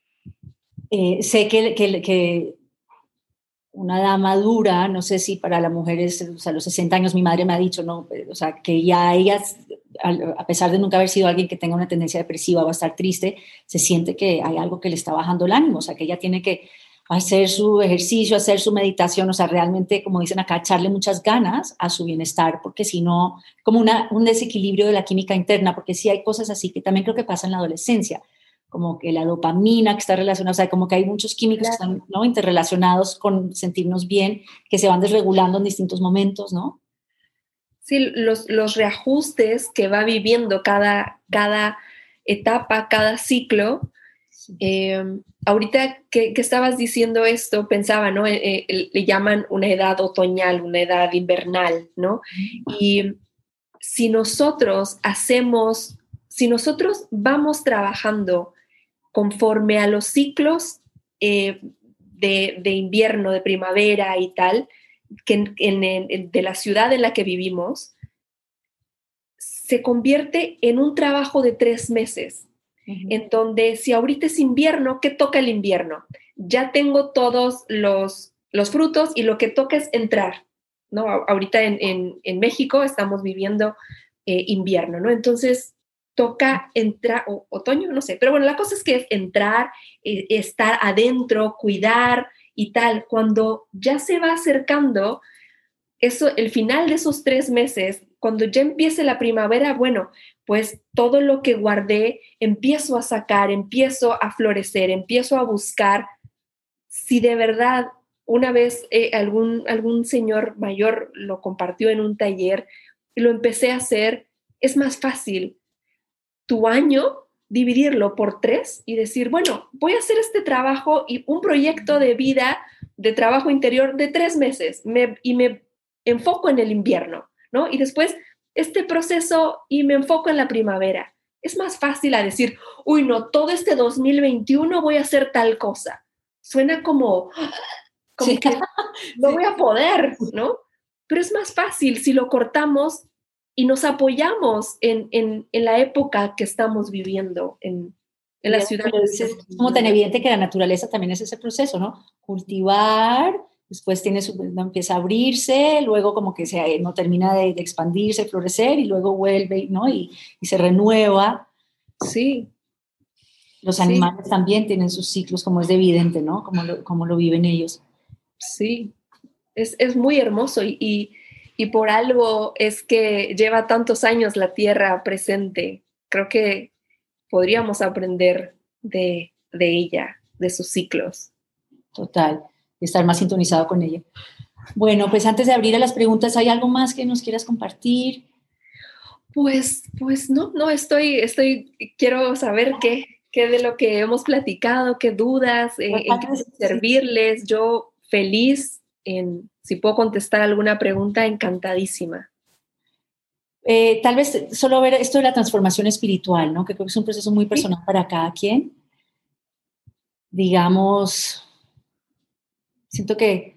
[SPEAKER 2] Sé que una edad madura, no sé si para las mujeres, o sea, los 60 años, mi madre me ha dicho, ¿no? O sea, que ya ellas, a pesar de nunca haber sido alguien que tenga una tendencia depresiva o a estar triste, se siente que hay algo que le está bajando el ánimo, o sea, que ella tiene que hacer su ejercicio, hacer su meditación, o sea, realmente, como dicen acá, echarle muchas ganas a su bienestar, porque si no, como un desequilibrio de la química interna, porque sí hay cosas así que también creo que pasa en la adolescencia, como que la dopamina que está relacionada, o sea, como que hay muchos químicos, claro, que están, ¿no?, interrelacionados con sentirnos bien, que se van desregulando en distintos momentos, ¿no?
[SPEAKER 1] Sí, los reajustes que va viviendo cada etapa, cada ciclo. Ahorita que estabas diciendo esto, pensaba, ¿no? Le llaman una edad otoñal, una edad invernal, ¿no? Y si nosotros vamos trabajando conforme a los ciclos de invierno, de primavera y tal, de la ciudad en la que vivimos, se convierte en un trabajo de 3 meses, en donde si ahorita es invierno, ¿qué toca el invierno? Ya tengo todos los frutos y lo que toca es entrar. ¿no? Ahorita en México estamos viviendo invierno, ¿no? Entonces toca entrar, o otoño, no sé, pero bueno, la cosa es que es entrar, estar adentro, cuidar y tal. Cuando ya se va acercando eso, el final de esos 3 meses, cuando ya empiece la primavera, bueno, pues todo lo que guardé empiezo a sacar, empiezo a florecer, empiezo a buscar. Si de verdad una vez algún señor mayor lo compartió en un taller y lo empecé a hacer, es más fácil tu año dividirlo por 3 y decir, bueno, voy a hacer este trabajo y un proyecto de vida, de trabajo interior de 3 meses y me enfoco en el invierno, ¿no? Y después este proceso y me enfoco en la primavera. Es más fácil a decir, uy, no, todo este 2021 voy a hacer tal cosa. Suena como
[SPEAKER 2] Sí,
[SPEAKER 1] que no
[SPEAKER 2] sí.
[SPEAKER 1] voy a poder, ¿no? Pero es más fácil si lo cortamos y nos apoyamos en la época que estamos viviendo, en
[SPEAKER 2] Y
[SPEAKER 1] la
[SPEAKER 2] ahora
[SPEAKER 1] ciudad
[SPEAKER 2] que lo
[SPEAKER 1] que
[SPEAKER 2] dices,
[SPEAKER 1] estamos
[SPEAKER 2] es como tan
[SPEAKER 1] viviendo.
[SPEAKER 2] evidente que la naturaleza también es ese proceso, ¿no? Cultivar, después tiene no, empieza a abrirse, luego como que no termina de expandirse, florecer y luego vuelve, ¿no? Y se renueva.
[SPEAKER 1] Sí,
[SPEAKER 2] Los
[SPEAKER 1] sí,
[SPEAKER 2] animales también tienen sus ciclos, como es evidente, ¿no? Como lo viven ellos.
[SPEAKER 1] sí. Es muy hermoso y por algo es que lleva tantos años la Tierra presente. Creo que podríamos aprender de ella, de sus ciclos.
[SPEAKER 2] Total, y estar más sintonizado con ella. Bueno, pues antes de abrir a las preguntas, ¿hay algo más que nos quieras compartir?
[SPEAKER 1] Pues no, no, quiero saber qué de lo que hemos platicado, qué dudas,
[SPEAKER 2] Pues
[SPEAKER 1] en qué
[SPEAKER 2] antes,
[SPEAKER 1] puedo
[SPEAKER 2] sí,
[SPEAKER 1] servirles. Yo feliz si puedo contestar alguna pregunta, encantadísima.
[SPEAKER 2] tal vez solo ver esto de la transformación espiritual, ¿no? Que creo que es un proceso muy
[SPEAKER 1] Sí,
[SPEAKER 2] personal para cada quien. Digamos, siento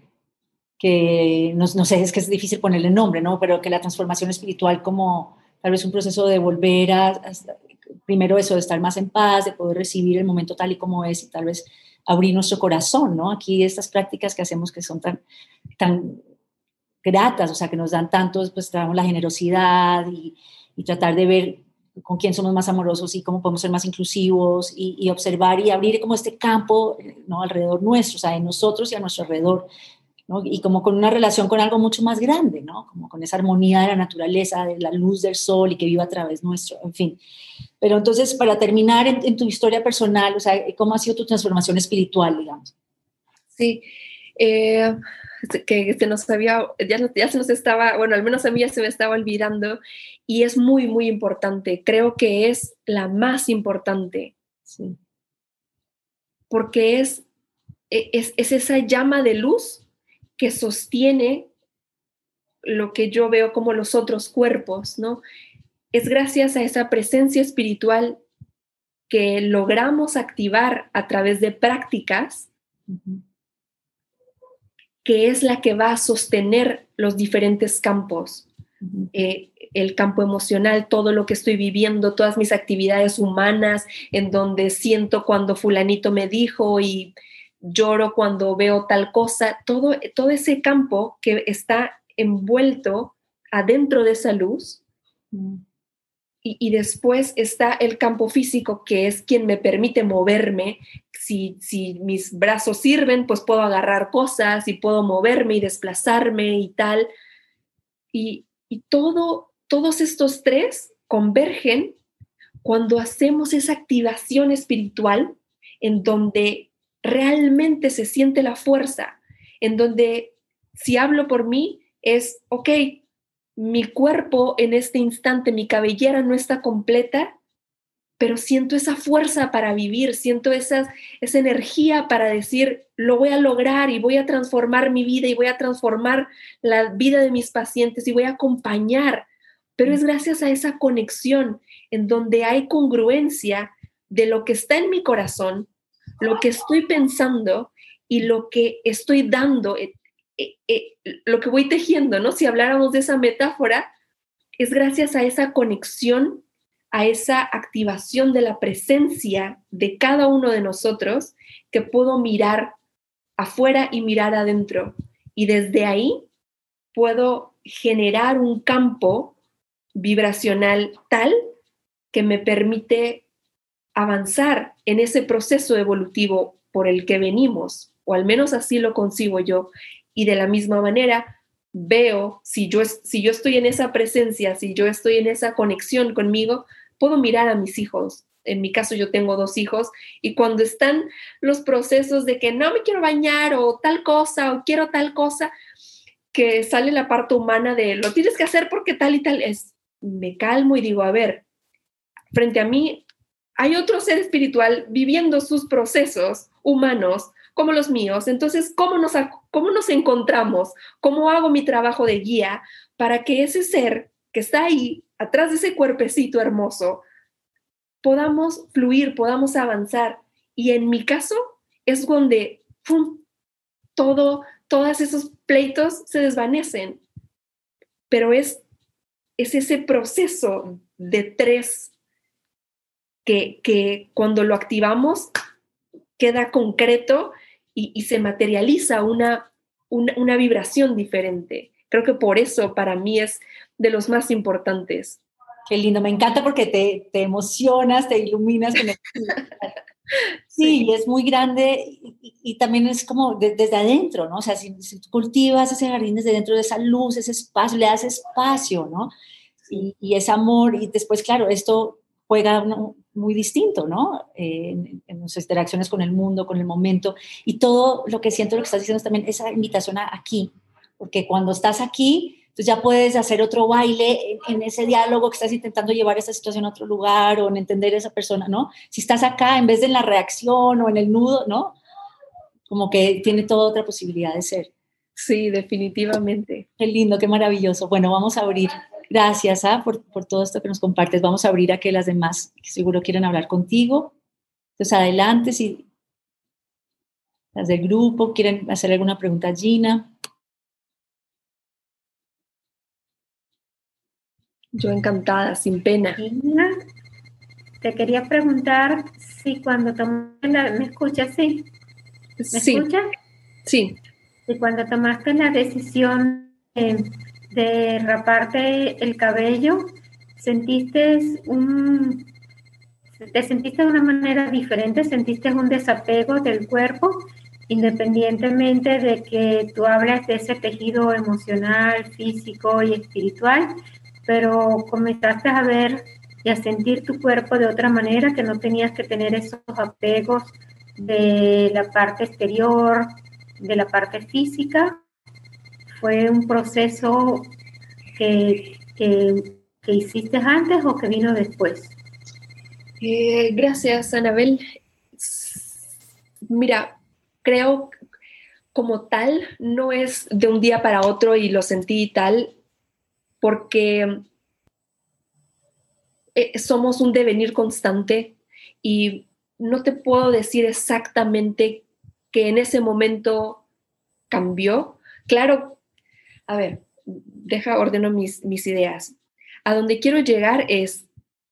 [SPEAKER 2] que no sé, es que es difícil ponerle nombre, ¿no? Pero que la transformación espiritual como tal vez un proceso de volver primero eso, de estar más en paz, de poder recibir el momento tal y como es y tal vez abrir nuestro corazón, ¿no? Aquí estas prácticas que hacemos que son tan gratas, o sea, que nos dan tantos, pues traemos la generosidad y tratar de ver con quién somos más amorosos y cómo podemos ser más inclusivos y observar y abrir como este campo, ¿no? Alrededor nuestro, o sea, en nosotros y a nuestro alrededor, ¿no? Y como con una relación con algo mucho más grande, ¿no? Como con esa armonía de la naturaleza, de la luz del sol y que viva a través nuestro, en fin. Pero entonces, para terminar en tu historia personal, o sea, ¿cómo ha sido tu transformación espiritual, digamos?
[SPEAKER 1] sí. Eh, que se nos había, ya se nos estaba, bueno, al menos a mí ya se me estaba olvidando y es muy, muy importante. Creo que es la más importante
[SPEAKER 2] Sí.
[SPEAKER 1] porque es esa llama de luz que sostiene lo que yo veo como los otros cuerpos, ¿no? Es gracias a esa presencia espiritual que logramos activar a través de prácticas,
[SPEAKER 2] Uh-huh.
[SPEAKER 1] que es la que va a sostener los diferentes campos.
[SPEAKER 2] Uh-huh.
[SPEAKER 1] El campo emocional, todo lo que estoy viviendo, todas mis actividades humanas, en donde siento cuando fulanito me dijo y lloro cuando veo tal cosa, todo ese campo que está envuelto adentro de esa luz.
[SPEAKER 2] Uh-huh.
[SPEAKER 1] Y después está el campo físico, que es quien me permite moverme. Si mis brazos sirven, pues puedo agarrar cosas y puedo moverme y desplazarme y tal. Y todos estos tres convergen cuando hacemos esa activación espiritual en donde realmente se siente la fuerza, en donde si hablo por mí es, ok, mi cuerpo en este instante, mi cabellera no está completa, pero siento esa fuerza para vivir, siento esa energía para decir, lo voy a lograr y voy a transformar mi vida y voy a transformar la vida de mis pacientes y voy a acompañar. Pero es gracias a esa conexión en donde hay congruencia de lo que está en mi corazón, lo que estoy pensando y lo que estoy dando, lo que voy tejiendo, ¿no? Si habláramos de esa metáfora, es gracias a esa conexión, a esa activación de la presencia de cada uno de nosotros que puedo mirar afuera y mirar adentro. Y desde ahí puedo generar un campo vibracional tal que me permite avanzar en ese proceso evolutivo por el que venimos, o al menos así lo concibo yo. Y de la misma manera veo, si yo estoy en esa presencia, si yo estoy en esa conexión conmigo, puedo mirar a mis hijos. En mi caso yo tengo 2 hijos y cuando están los procesos de que no me quiero bañar o tal cosa o quiero tal cosa, que sale la parte humana de lo tienes que hacer porque tal y tal es, me calmo y digo, a ver, frente a mí hay otro ser espiritual viviendo sus procesos humanos como los míos. Entonces, ¿cómo nos encontramos? ¿Cómo hago mi trabajo de guía para que ese ser que está ahí, atrás de ese cuerpecito hermoso, podamos fluir, podamos avanzar? Y en mi caso es donde ¡pum!, todos esos pleitos se desvanecen. Pero es ese proceso de 3 que cuando lo activamos queda concreto y se materializa una vibración diferente. Creo que por eso para mí es de los más importantes.
[SPEAKER 2] Qué lindo, me encanta porque te emocionas, te iluminas con el... Sí, y es muy grande y también es como desde adentro, ¿no? O sea, si tú cultivas ese jardín desde dentro de esa luz, ese espacio, le das espacio, ¿no? Y ese amor, y después, claro, esto juega muy distinto, ¿no? En nuestras interacciones con el mundo, con el momento, y todo lo que siento, lo que estás diciendo es también esa invitación a aquí, porque cuando estás aquí, entonces ya puedes hacer otro baile en ese diálogo que estás intentando llevar esa situación a otro lugar o en entender a esa persona, ¿no? Si estás acá, en vez de en la reacción o en el nudo, ¿no? Como que tiene toda otra posibilidad de ser.
[SPEAKER 1] Sí, definitivamente.
[SPEAKER 2] Qué lindo, qué maravilloso. Bueno, vamos a abrir. Gracias por todo esto que nos compartes. Vamos a abrir a que las demás que seguro quieren hablar contigo. Entonces, adelante, si las del grupo quieren hacer alguna pregunta a Gina.
[SPEAKER 1] Yo encantada, sin pena.
[SPEAKER 3] Gina, te quería preguntar si cuando tomaste ¿me escuchas? Sí. ¿Me
[SPEAKER 1] Sí.
[SPEAKER 3] escuchas?
[SPEAKER 1] Sí.
[SPEAKER 3] Si cuando tomaste la decisión de raparte el cabello, te sentiste de una manera diferente, sentiste un desapego del cuerpo, independientemente de que tú hablas de ese tejido emocional, físico y espiritual, pero comenzaste a ver y a sentir tu cuerpo de otra manera, que no tenías que tener esos apegos de la parte exterior, de la parte física. ¿Fue un proceso que hiciste antes o que vino después?
[SPEAKER 1] Gracias, Anabel. Mira, creo como tal, no es de un día para otro y lo sentí y tal, porque somos un devenir constante y no te puedo decir exactamente que en ese momento cambió. Claro, a ver, ordeno mis ideas. A donde quiero llegar es,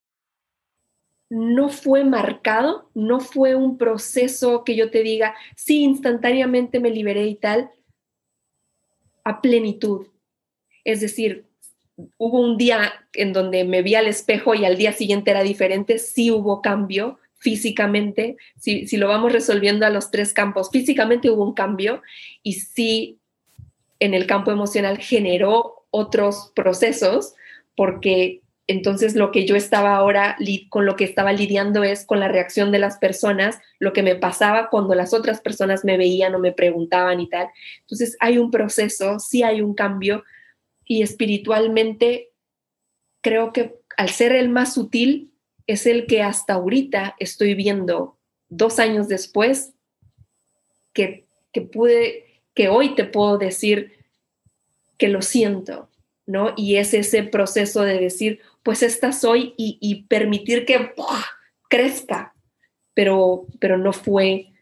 [SPEAKER 1] no fue marcado, no fue un proceso que yo te diga, sí, instantáneamente me liberé y tal, a plenitud. Es decir, hubo un día en donde me vi al espejo y al día siguiente era diferente, sí hubo cambio físicamente, si lo vamos resolviendo a los 3 campos, físicamente hubo un cambio y sí en el campo emocional generó otros procesos, porque entonces lo que yo estaba ahora, con lo que estaba lidiando es con la reacción de las personas, lo que me pasaba cuando las otras personas me veían o me preguntaban y tal. Entonces hay un proceso, sí hay un cambio, y espiritualmente creo que al ser el más sutil es el que hasta ahorita estoy viendo 2 años después que hoy te puedo decir que lo siento, ¿no? Y es ese proceso de decir, pues esta soy y permitir que ¡buah!, crezca, pero no fue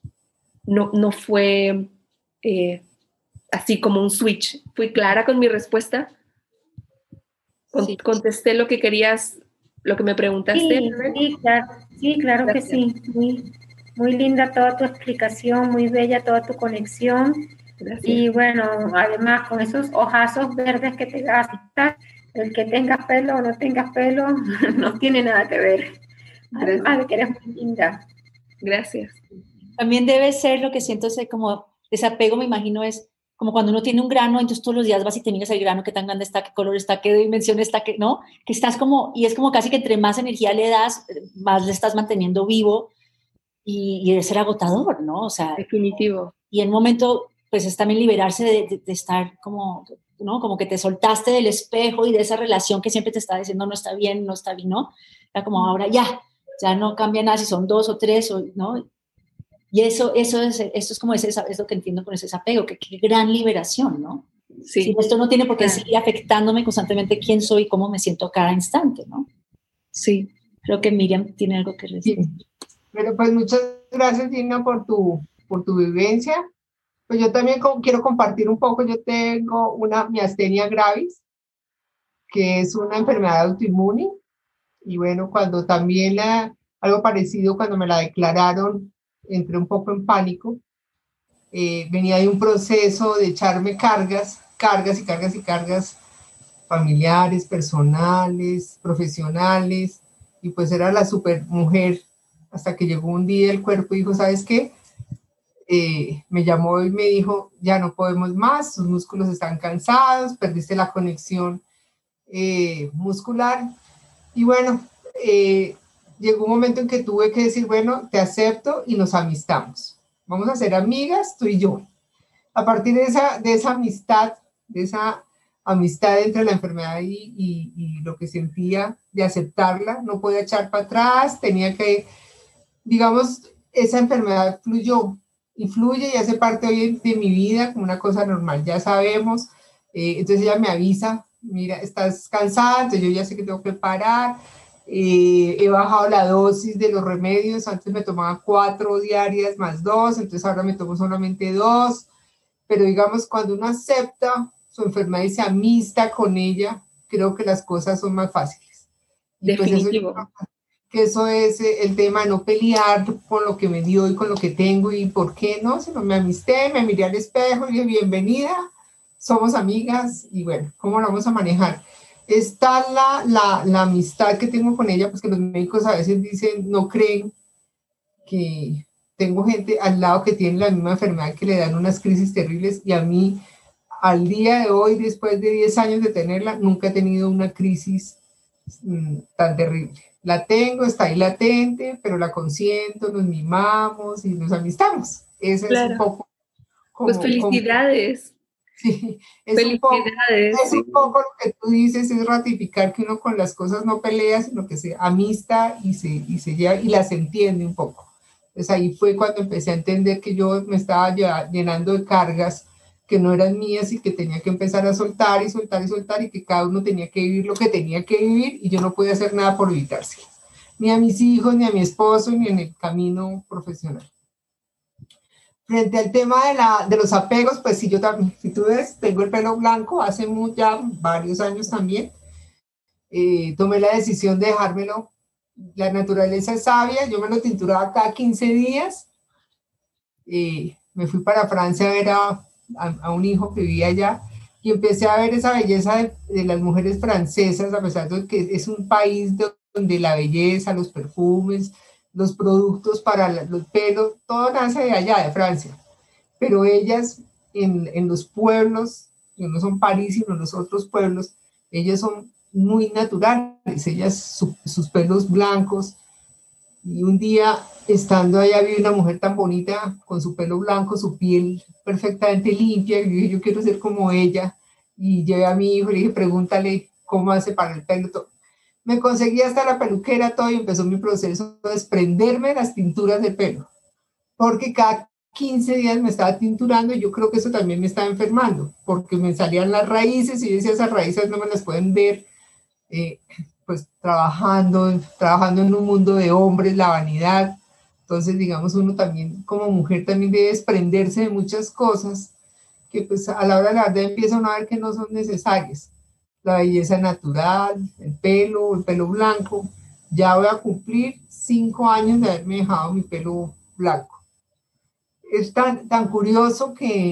[SPEAKER 1] así como un switch. ¿Fui clara con mi respuesta?
[SPEAKER 2] Sí.
[SPEAKER 1] ¿Contesté lo que querías, lo que me preguntaste?
[SPEAKER 3] Sí, claro que sí. Muy, muy linda toda tu explicación, muy bella toda tu conexión.
[SPEAKER 1] Gracias.
[SPEAKER 3] Y bueno, además con esos ojazos verdes que te gastas, el que tengas pelo o no tengas pelo, no tiene nada que ver. Además de que eres muy linda.
[SPEAKER 1] Gracias.
[SPEAKER 2] También debe ser lo que siento, como desapego, me imagino, es como cuando uno tiene un grano, entonces todos los días vas y te miras el grano, qué tan grande está, qué color está, qué dimensión está, ¿no? Que estás como, y es como casi que entre más energía le das, más le estás manteniendo vivo y debe ser agotador, ¿no? O sea,
[SPEAKER 1] definitivo.
[SPEAKER 2] Y en un momento, pues es también liberarse de estar como, ¿no? Como que te soltaste del espejo y de esa relación que siempre te está diciendo no está bien, no está bien, ¿no? Ya como ahora ya no cambia nada si son 2 o 3, ¿no? Y eso es como es lo que entiendo con ese desapego, que qué gran liberación, ¿no?
[SPEAKER 1] Sí.
[SPEAKER 2] Si esto no tiene por qué seguir afectándome constantemente quién soy y cómo me siento cada instante, ¿no?
[SPEAKER 1] Sí.
[SPEAKER 2] Creo que Miriam tiene algo que decir.
[SPEAKER 4] Sí. Pero pues muchas gracias, Gina, por tu vivencia. Pues yo también quiero compartir un poco. Yo tengo una miastenia gravis, que es una enfermedad autoinmune. Y bueno, cuando también algo parecido, cuando me la declararon, entré un poco en pánico. Venía de un proceso de echarme cargas familiares, personales, profesionales, y pues era la super mujer, hasta que llegó un día el cuerpo y dijo, ¿sabes qué? Me llamó y me dijo, ya no podemos más, tus músculos están cansados, perdiste la conexión muscular. Y bueno, llegó un momento en que tuve que decir, bueno, te acepto y nos amistamos. Vamos a ser amigas, tú y yo. A partir de esa amistad entre la enfermedad y lo que sentía de aceptarla, no podía echar para atrás, tenía que, digamos, esa enfermedad fluyó y fluye y hace parte hoy de mi vida como una cosa normal, ya sabemos. Entonces ella me avisa, mira, estás cansada, entonces yo ya sé que tengo que parar. He bajado la dosis de los remedios, antes me tomaba 4 diarias más 2, entonces ahora me tomo solamente 2, pero digamos cuando uno acepta su enfermedad y se amista con ella, creo que las cosas son más fáciles. Y
[SPEAKER 1] definitivo.
[SPEAKER 4] Pues eso es el tema, no pelear con lo que me dio y con lo que tengo y por qué no, sino me amisté, me miré al espejo y dije, bienvenida, somos amigas y bueno, ¿cómo lo vamos a manejar? Está la amistad que tengo con ella, pues que los médicos a veces dicen, no creen que tengo gente al lado que tiene la misma enfermedad, que le dan unas crisis terribles, y a mí, al día de hoy, después de 10 años de tenerla, nunca he tenido una crisis tan terrible. La tengo, está ahí latente, pero la consiento, nos mimamos y nos amistamos. Eso claro. Es un poco
[SPEAKER 1] como... Pues felicidades.
[SPEAKER 4] Sí, es un poco lo que tú dices, es ratificar que uno con las cosas no pelea, sino que se amista y se lleva y las entiende un poco. Entonces ahí fue cuando empecé a entender que yo me estaba llenando de cargas que no eran mías y que tenía que empezar a soltar y soltar y soltar, y que cada uno tenía que vivir lo que tenía que vivir y yo no podía hacer nada por evitarse, ni a mis hijos, ni a mi esposo, ni en el camino profesional. Frente al tema de los apegos, pues sí, yo también, si tú ves, tengo el pelo blanco hace ya varios años también. Tomé la decisión de dejármelo. La naturaleza es sabia, yo me lo tinturaba cada 15 días. Me fui para Francia a ver a un hijo que vivía allá y empecé a ver esa belleza de las mujeres francesas, a pesar de que es un país donde la belleza, los perfumes, los productos para los pelos, todo nace de allá, de Francia. Pero ellas en los pueblos, que no son París, sino los otros pueblos, ellas son muy naturales, ellas sus pelos blancos. Y un día, estando allá, vi una mujer tan bonita, con su pelo blanco, su piel perfectamente limpia, y dije, yo quiero ser como ella. Y llevé a mi hijo y le dije, pregúntale cómo hace para el pelo. Todo. Me conseguí hasta la peluquera, todo, y empezó mi proceso de desprenderme de las tinturas del pelo. Porque cada 15 días me estaba tinturando y yo creo que eso también me estaba enfermando, porque me salían las raíces y yo decía, esas raíces no me las pueden ver. Pues trabajando en un mundo de hombres, la vanidad. Entonces, digamos, uno también como mujer también debe desprenderse de muchas cosas que pues a la hora de la verdad empieza uno a ver que no son necesarias. La belleza natural, el pelo blanco. Ya voy a cumplir 5 años de haberme dejado mi pelo blanco. Es tan curioso que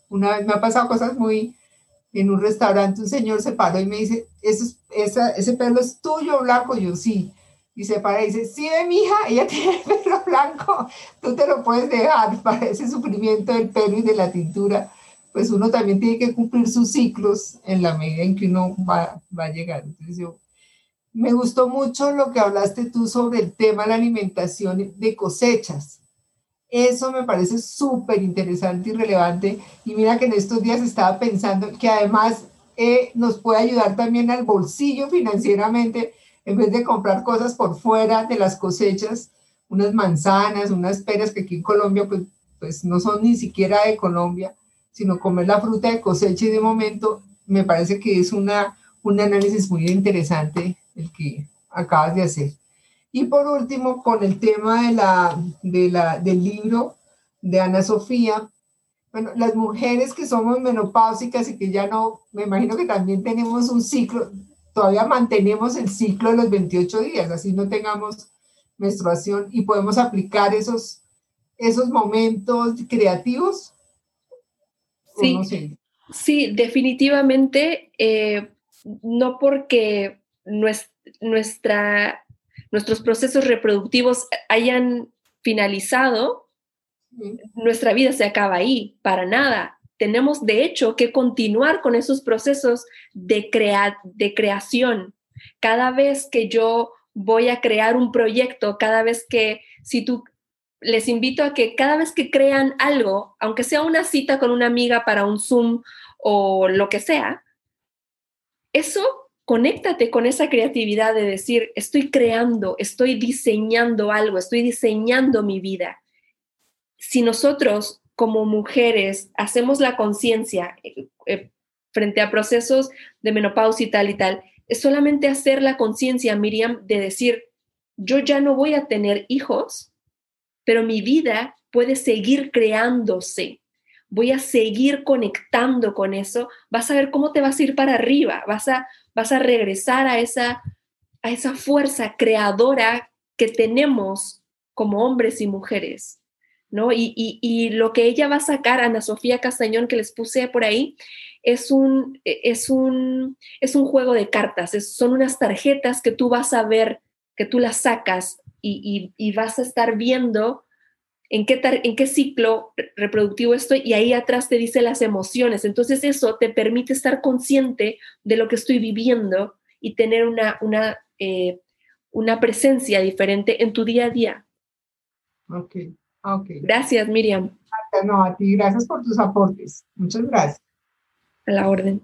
[SPEAKER 4] Una vez me ha pasado cosas muy... En un restaurante un señor se paró y me dice, ese pelo es tuyo, blanco. Yo, sí. Y se para y dice, sí, ve, mija, ella tiene el pelo blanco, tú te lo puedes dejar para ese sufrimiento del pelo y de la tintura. Pues uno también tiene que cumplir sus ciclos en la medida en que uno va a llegar. Entonces me gustó mucho lo que hablaste tú sobre el tema de la alimentación de cosechas. Eso me parece súper interesante y relevante. Y mira que en estos días estaba pensando que además nos puede ayudar también al bolsillo financieramente, en vez de comprar cosas por fuera de las cosechas, unas manzanas, unas peras que aquí en Colombia pues no son ni siquiera de Colombia, sino comer la fruta de cosecha y de momento, me parece que es un análisis muy interesante el que acabas de hacer. Y por último, con el tema del libro de Ana Sofía, bueno, las mujeres que somos menopáusicas y que ya no, me imagino que también tenemos un ciclo, todavía mantenemos el ciclo de los 28 días, así no tengamos menstruación y podemos aplicar esos momentos creativos.
[SPEAKER 1] Sí, no sé. Sí, definitivamente, no porque nuestros procesos reproductivos hayan finalizado, nuestra vida se acaba ahí, para nada. Tenemos, de hecho, que continuar con esos procesos de creación. Cada vez que yo voy a crear un proyecto, les invito a que cada vez que crean algo, aunque sea una cita con una amiga para un Zoom o lo que sea, eso, conéctate con esa creatividad de decir, estoy creando, estoy diseñando algo, estoy diseñando mi vida. Si nosotros como mujeres hacemos la conciencia frente a procesos de menopausia y tal, es solamente hacer la conciencia, Miriam, de decir, yo ya no voy a tener hijos, pero mi vida puede seguir creándose. Voy a seguir conectando con eso. Vas a ver cómo te vas a ir para arriba. Vas a regresar a esa fuerza creadora que tenemos como hombres y mujeres, ¿no? Y lo que ella va a sacar, Ana Sofía Castañón, que les puse por ahí, es un juego de cartas. Son unas tarjetas que tú vas a ver, que tú las sacas y vas a estar viendo en qué ciclo reproductivo estoy, y ahí atrás te dice las emociones. Entonces eso te permite estar consciente de lo que estoy viviendo y tener una presencia diferente en tu día a día.
[SPEAKER 4] Ok.
[SPEAKER 1] Gracias, Miriam.
[SPEAKER 4] No, a ti, gracias por tus aportes. Muchas gracias.
[SPEAKER 1] A la orden.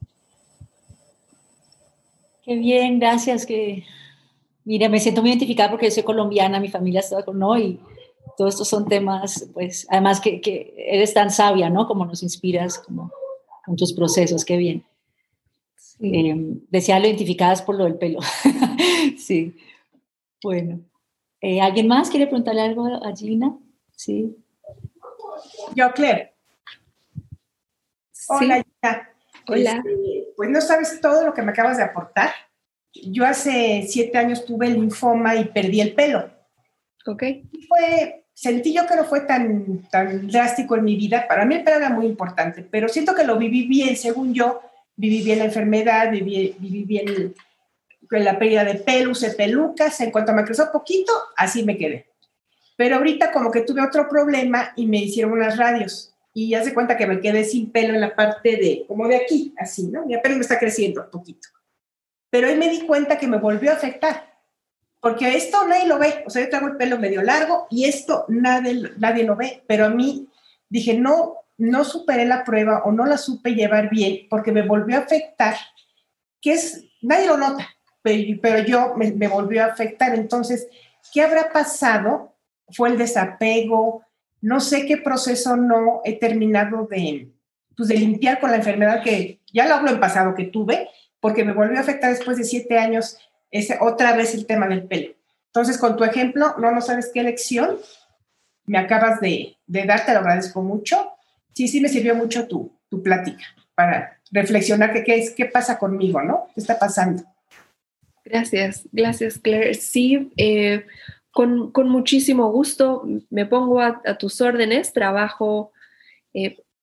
[SPEAKER 2] Qué bien, gracias. Mira, me siento muy identificada porque yo soy colombiana, mi familia está con, ¿no? Y todos estos son temas, pues, además que eres tan sabia, ¿no? Como nos inspiras como con tus procesos, qué bien. Sí. Decía lo identificadas por lo del pelo. Sí. Bueno. ¿Alguien más quiere preguntarle algo a Gina? Sí.
[SPEAKER 5] Yo, Claire.
[SPEAKER 1] Sí.
[SPEAKER 5] Hola, Gina.
[SPEAKER 1] Hola.
[SPEAKER 5] Pues no sabes todo lo que me acabas de aportar. Yo hace 7 años tuve linfoma y perdí el pelo.
[SPEAKER 1] Ok.
[SPEAKER 5] Sentí yo que no fue tan drástico en mi vida. Para mí el pelo era muy importante, pero siento que lo viví bien, según yo. Viví bien la enfermedad, viví bien la pérdida de pelo, usé pelucas. En cuanto me creció poquito, así me quedé. Pero ahorita como que tuve otro problema y me hicieron unas radios. Y ya se cuenta que me quedé sin pelo en la parte como de aquí, así, ¿no? Mi pelo me está creciendo un poquito. Pero ahí me di cuenta que me volvió a afectar. Porque esto nadie lo ve. O sea, yo traigo el pelo medio largo y esto nadie lo ve. Pero a mí dije, no superé la prueba o no la supe llevar bien porque me volvió a afectar. Nadie lo nota, pero yo me volvió a afectar. Entonces, ¿qué habrá pasado? Fue el desapego. No sé qué proceso no he terminado de limpiar con la enfermedad que ya lo hablo en pasado que tuve, porque me volvió a afectar después de 7 años otra vez el tema del pelo. Entonces, con tu ejemplo, no sabes qué lección me acabas de dar, te lo agradezco mucho. Sí, me sirvió mucho tu plática para reflexionar qué pasa conmigo, ¿no? ¿Qué está pasando?
[SPEAKER 1] Gracias, Claire. Sí, con muchísimo gusto me pongo a tus órdenes, trabajo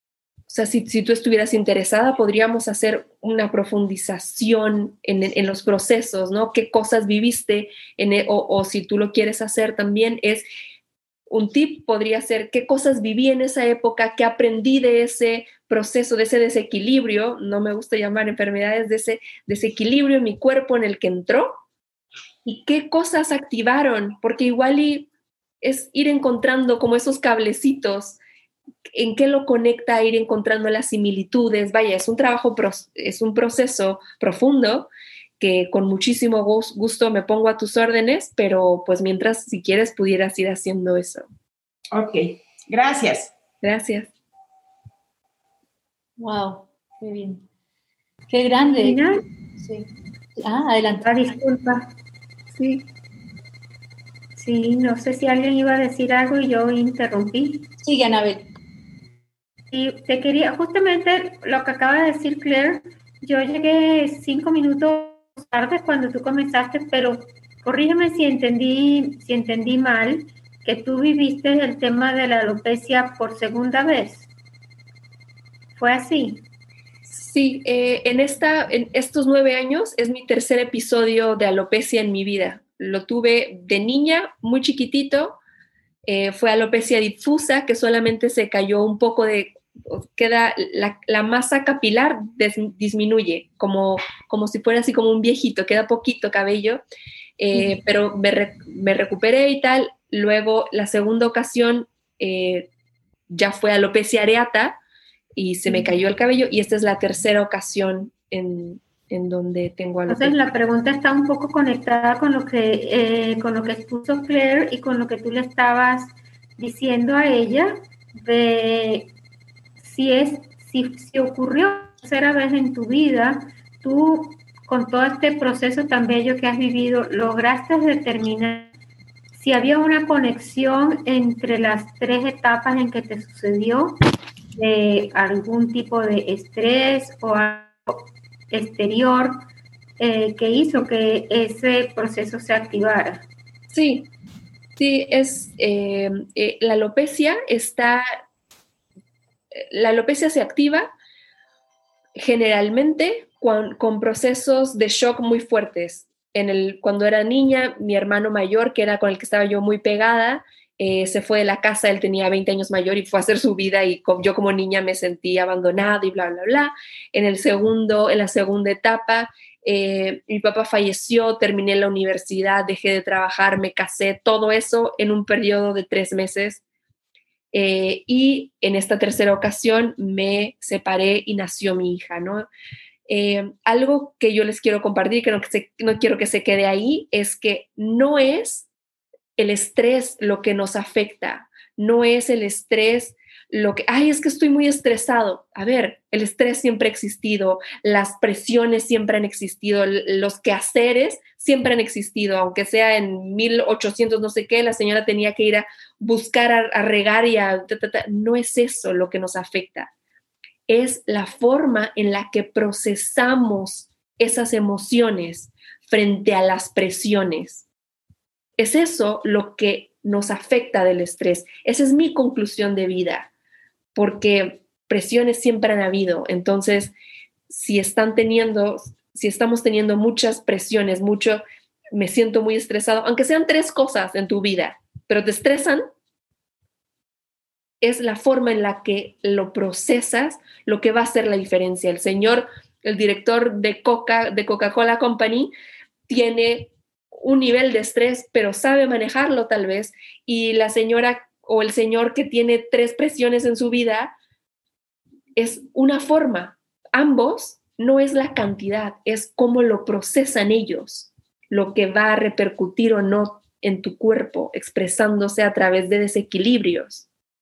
[SPEAKER 1] O sea, si tú estuvieras interesada, podríamos hacer una profundización en los procesos, ¿no? ¿Qué cosas viviste? O si tú lo quieres hacer también, es un tip podría ser qué cosas viví en esa época, qué aprendí de ese proceso, de ese desequilibrio, no me gusta llamar enfermedades, de ese desequilibrio en mi cuerpo en el que entró, y qué cosas activaron, porque igual es ir encontrando como esos cablecitos, en qué lo conecta, ir encontrando las similitudes. Vaya, es un proceso profundo que con muchísimo gusto me pongo a tus órdenes, pero pues mientras, si quieres, pudieras ir haciendo eso.
[SPEAKER 5] Ok, gracias.
[SPEAKER 1] Gracias.
[SPEAKER 2] Wow, qué bien. Qué grande.
[SPEAKER 3] ¿Nina?
[SPEAKER 2] Sí. Adelante.
[SPEAKER 3] Disculpa.
[SPEAKER 1] Sí.
[SPEAKER 3] Sí, no sé si alguien iba a decir algo y yo interrumpí.
[SPEAKER 2] Sigue, Anabel.
[SPEAKER 3] Y te quería, justamente lo que acaba de decir Claire, yo llegué 5 minutos tarde cuando tú comenzaste, pero corrígeme si entendí mal, que tú viviste el tema de la alopecia por segunda vez. ¿Fue así?
[SPEAKER 1] Sí, en estos 9 años es mi tercer episodio de alopecia en mi vida. Lo tuve de niña, muy chiquitito. Fue alopecia difusa, que solamente se cayó un poco queda la masa capilar disminuye, como si fuera así como un viejito, queda poquito cabello, pero me recuperé y tal. Luego la segunda ocasión ya fue alopecia areata y se me cayó el cabello, y esta es la tercera ocasión en donde tengo alopecia.
[SPEAKER 3] Entonces la pregunta está un poco conectada con lo que expuso Claire y con lo que tú le estabas diciendo a ella de si ocurrió la tercera vez en tu vida, tú con todo este proceso tan bello que has vivido, lograste determinar si había una conexión entre las 3 etapas en que te sucedió, algún tipo de estrés o algo exterior que hizo que ese proceso se activara.
[SPEAKER 1] Sí, la alopecia se activa generalmente con procesos de shock muy fuertes. Cuando era niña, mi hermano mayor, que era con el que estaba yo muy pegada, se fue de la casa. Él tenía 20 años mayor y fue a hacer su vida, y yo como niña me sentí abandonada y bla, bla, bla. En la segunda etapa, mi papá falleció, terminé la universidad, dejé de trabajar, me casé, todo eso en un periodo de 3 meses. Y en esta tercera ocasión me separé y nació mi hija, ¿no? Algo que yo les quiero compartir, que no quiero que se quede ahí, es que no es el estrés lo que nos afecta, no es el estrés es que estoy muy estresado. A ver, el estrés siempre ha existido, las presiones siempre han existido, los quehaceres siempre han existido, aunque sea en 1800 no sé qué, la señora tenía que ir a buscar a regar y no es eso lo que nos afecta. Es la forma en la que procesamos esas emociones frente a las presiones. Es eso lo que nos afecta del estrés. Esa es mi conclusión de vida, porque presiones siempre han habido. Entonces, si estamos teniendo muchas presiones, me siento muy estresado, aunque sean 3 cosas en tu vida, pero te estresan, es la forma en la que lo procesas lo que va a hacer la diferencia. El director de Coca-Cola Company, tiene un nivel de estrés, pero sabe manejarlo tal vez, y la señora o el señor que tiene 3 presiones en su vida, es una forma. Ambos no es la cantidad, es cómo lo procesan ellos, lo que va a repercutir o no en tu cuerpo, expresándose a través de desequilibrios.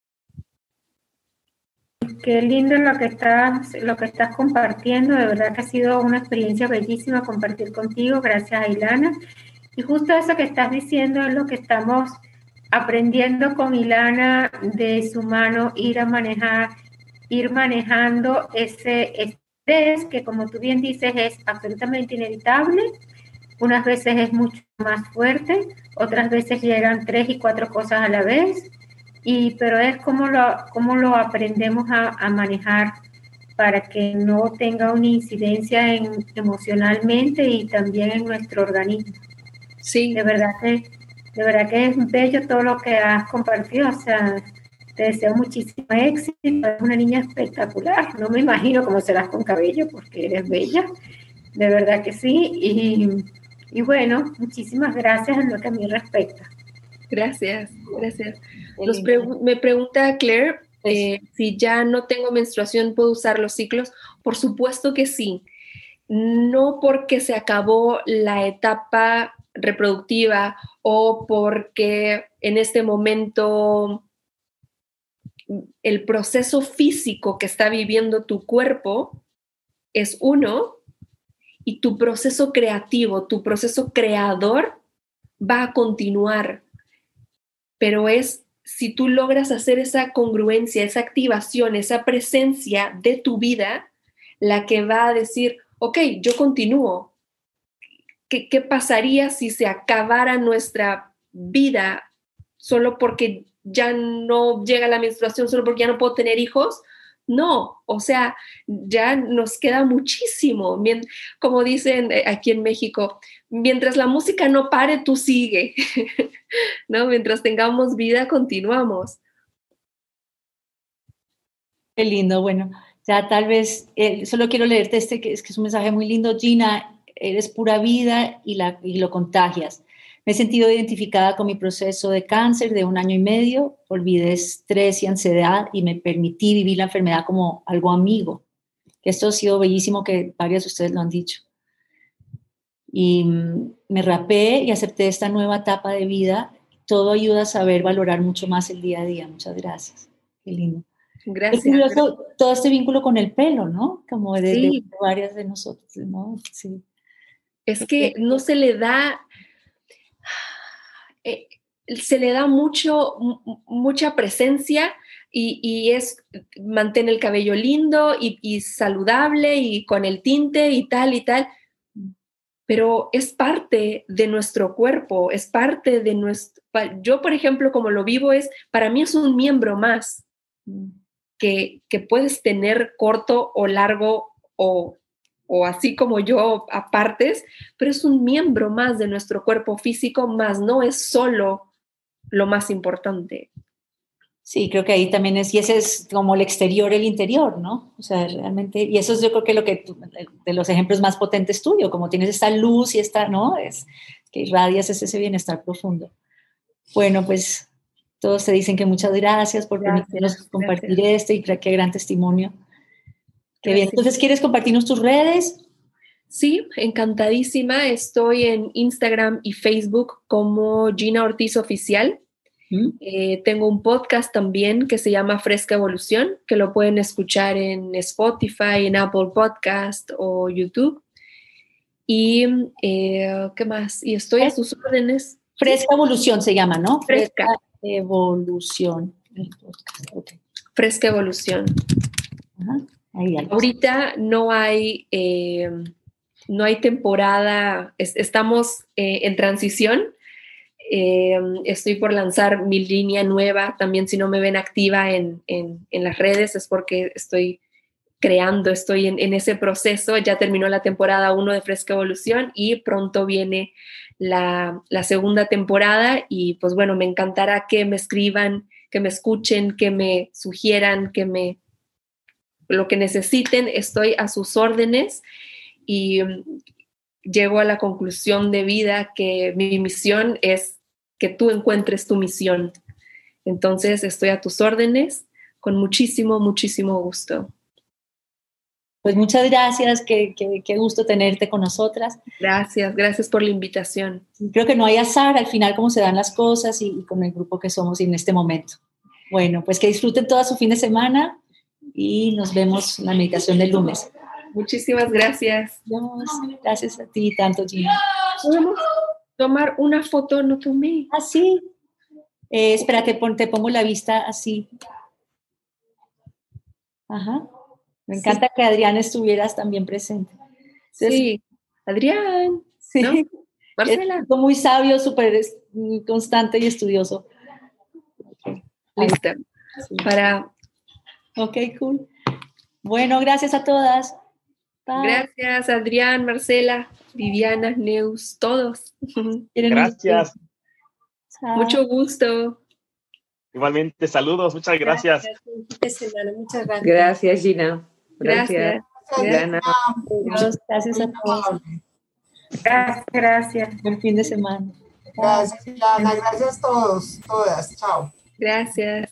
[SPEAKER 3] Qué lindo lo que estás compartiendo. De verdad que ha sido una experiencia bellísima compartir contigo. Gracias, Ilana. Y justo eso que estás diciendo es lo que estamos aprendiendo con Ilana, de su mano, ir manejando ese estrés que, como tú bien dices, es absolutamente inevitable. Unas veces es mucho más fuerte, otras veces llegan 3 y 4 cosas a la vez. pero es cómo lo aprendemos a manejar para que no tenga una incidencia emocionalmente y también en nuestro organismo.
[SPEAKER 1] Sí.
[SPEAKER 3] De verdad que es bello todo lo que has compartido, o sea, te deseo muchísimo éxito, eres una niña espectacular, no me imagino cómo serás con cabello porque eres bella, de verdad que sí, y bueno, muchísimas gracias en lo que a mí respecta.
[SPEAKER 1] Gracias. Me pregunta Claire, si ya no tengo menstruación, ¿puedo usar los ciclos? Por supuesto que sí. No porque se acabó la etapa reproductiva o porque en este momento el proceso físico que está viviendo tu cuerpo es uno y tu proceso creativo, tu proceso creador va a continuar. Pero es si tú logras hacer esa congruencia, esa activación, esa presencia de tu vida, la que va a decir, ok, yo continúo. ¿Qué pasaría si se acabara nuestra vida solo porque ya no llega la menstruación, solo porque ya no puedo tener hijos? No, o sea, ya nos queda muchísimo. Como dicen aquí en México, mientras la música no pare, tú sigue, ¿no? Mientras tengamos vida, continuamos.
[SPEAKER 2] Qué lindo, bueno, ya tal vez, solo quiero leerte que es un mensaje muy lindo. Gina, eres pura vida y lo contagias. Me he sentido identificada con mi proceso de cáncer de 1 año y medio, olvidé estrés y ansiedad y me permití vivir la enfermedad como algo amigo. Esto ha sido bellísimo, que varios de ustedes lo han dicho. Y me rapé y acepté esta nueva etapa de vida. Todo ayuda a saber valorar mucho más el día a día. Muchas gracias. Qué lindo.
[SPEAKER 1] Gracias.
[SPEAKER 2] Es curioso todo este vínculo con el pelo, ¿no? Como de varias de nosotros, ¿no? Sí.
[SPEAKER 1] Es que no se le da, mucha presencia y mantener el cabello lindo y saludable y con el tinte y tal, pero es parte de nuestro cuerpo, es parte de nuestro... Yo, por ejemplo, como lo vivo, para mí es un miembro más que puedes tener corto o largo o así como yo a partes, pero es un miembro más de nuestro cuerpo físico, más no es solo lo más importante.
[SPEAKER 2] Sí, creo que ahí también y ese es como el exterior, el interior, ¿no? O sea, realmente, y eso es yo creo que lo que de los ejemplos más potentes tuyo, como tienes esta luz y ¿no? Es que irradias ese bienestar profundo. Bueno, pues todos te dicen que muchas gracias por permitirnos compartir esto y qué gran testimonio. Qué bien. Entonces, ¿quieres compartirnos tus redes?
[SPEAKER 1] Sí, encantadísima. Estoy en Instagram y Facebook como Gina Ortiz Oficial. Tengo un podcast también que se llama Fresca Evolución, que lo pueden escuchar en Spotify, en Apple Podcast o YouTube. Y, ¿qué más? Y estoy a sus órdenes.
[SPEAKER 2] Fresca Evolución se llama, ¿no? Fresca Evolución.
[SPEAKER 1] Okay. Fresca Evolución.
[SPEAKER 2] Ajá.
[SPEAKER 1] Ahorita no hay temporada, estamos en transición. Estoy por lanzar mi línea nueva. También, si no me ven activa en las redes, es porque estoy creando, estoy en ese proceso. Ya terminó la temporada 1 de Fresca Evolución y pronto viene la segunda temporada. Y pues bueno, me encantará que me escriban, que me escuchen, que me sugieran, lo que necesiten. Estoy a sus órdenes y llego a la conclusión de vida que mi misión es que tú encuentres tu misión. Entonces estoy a tus órdenes con muchísimo, muchísimo gusto.
[SPEAKER 2] Pues muchas gracias, qué gusto tenerte con nosotras.
[SPEAKER 1] Gracias por la invitación.
[SPEAKER 2] Creo que no hay azar al final cómo se dan las cosas y con el grupo que somos en este momento. Bueno, pues que disfruten todo su fin de semana y nos vemos en la meditación del lunes.
[SPEAKER 1] Muchísimas gracias.
[SPEAKER 2] Gracias a ti tanto, Gina.
[SPEAKER 1] ¿Podemos tomar una foto? No tomé.
[SPEAKER 2] Ah, sí. Espera, te pongo la vista así. Ajá. Me encanta que Adrián estuvieras también presente.
[SPEAKER 1] Entonces, sí, Adrián.
[SPEAKER 2] Sí.
[SPEAKER 1] ¿No? Marcela.
[SPEAKER 2] Es muy sabio, súper constante y estudioso.
[SPEAKER 1] Lista.
[SPEAKER 2] Sí. Ok, cool. Bueno, gracias a todas.
[SPEAKER 1] Bye. Gracias, Adrián, Marcela, Viviana, Neus, todos.
[SPEAKER 6] Gracias.
[SPEAKER 1] Mucho gusto.
[SPEAKER 6] Igualmente, saludos, muchas gracias.
[SPEAKER 7] Muchas gracias.
[SPEAKER 8] Gracias, Gina.
[SPEAKER 1] Gracias.
[SPEAKER 2] Gracias a todos.
[SPEAKER 3] Gracias.
[SPEAKER 2] Buen fin de semana.
[SPEAKER 4] Gracias, Lana. Gracias a todos, todas. Chao.
[SPEAKER 1] Gracias.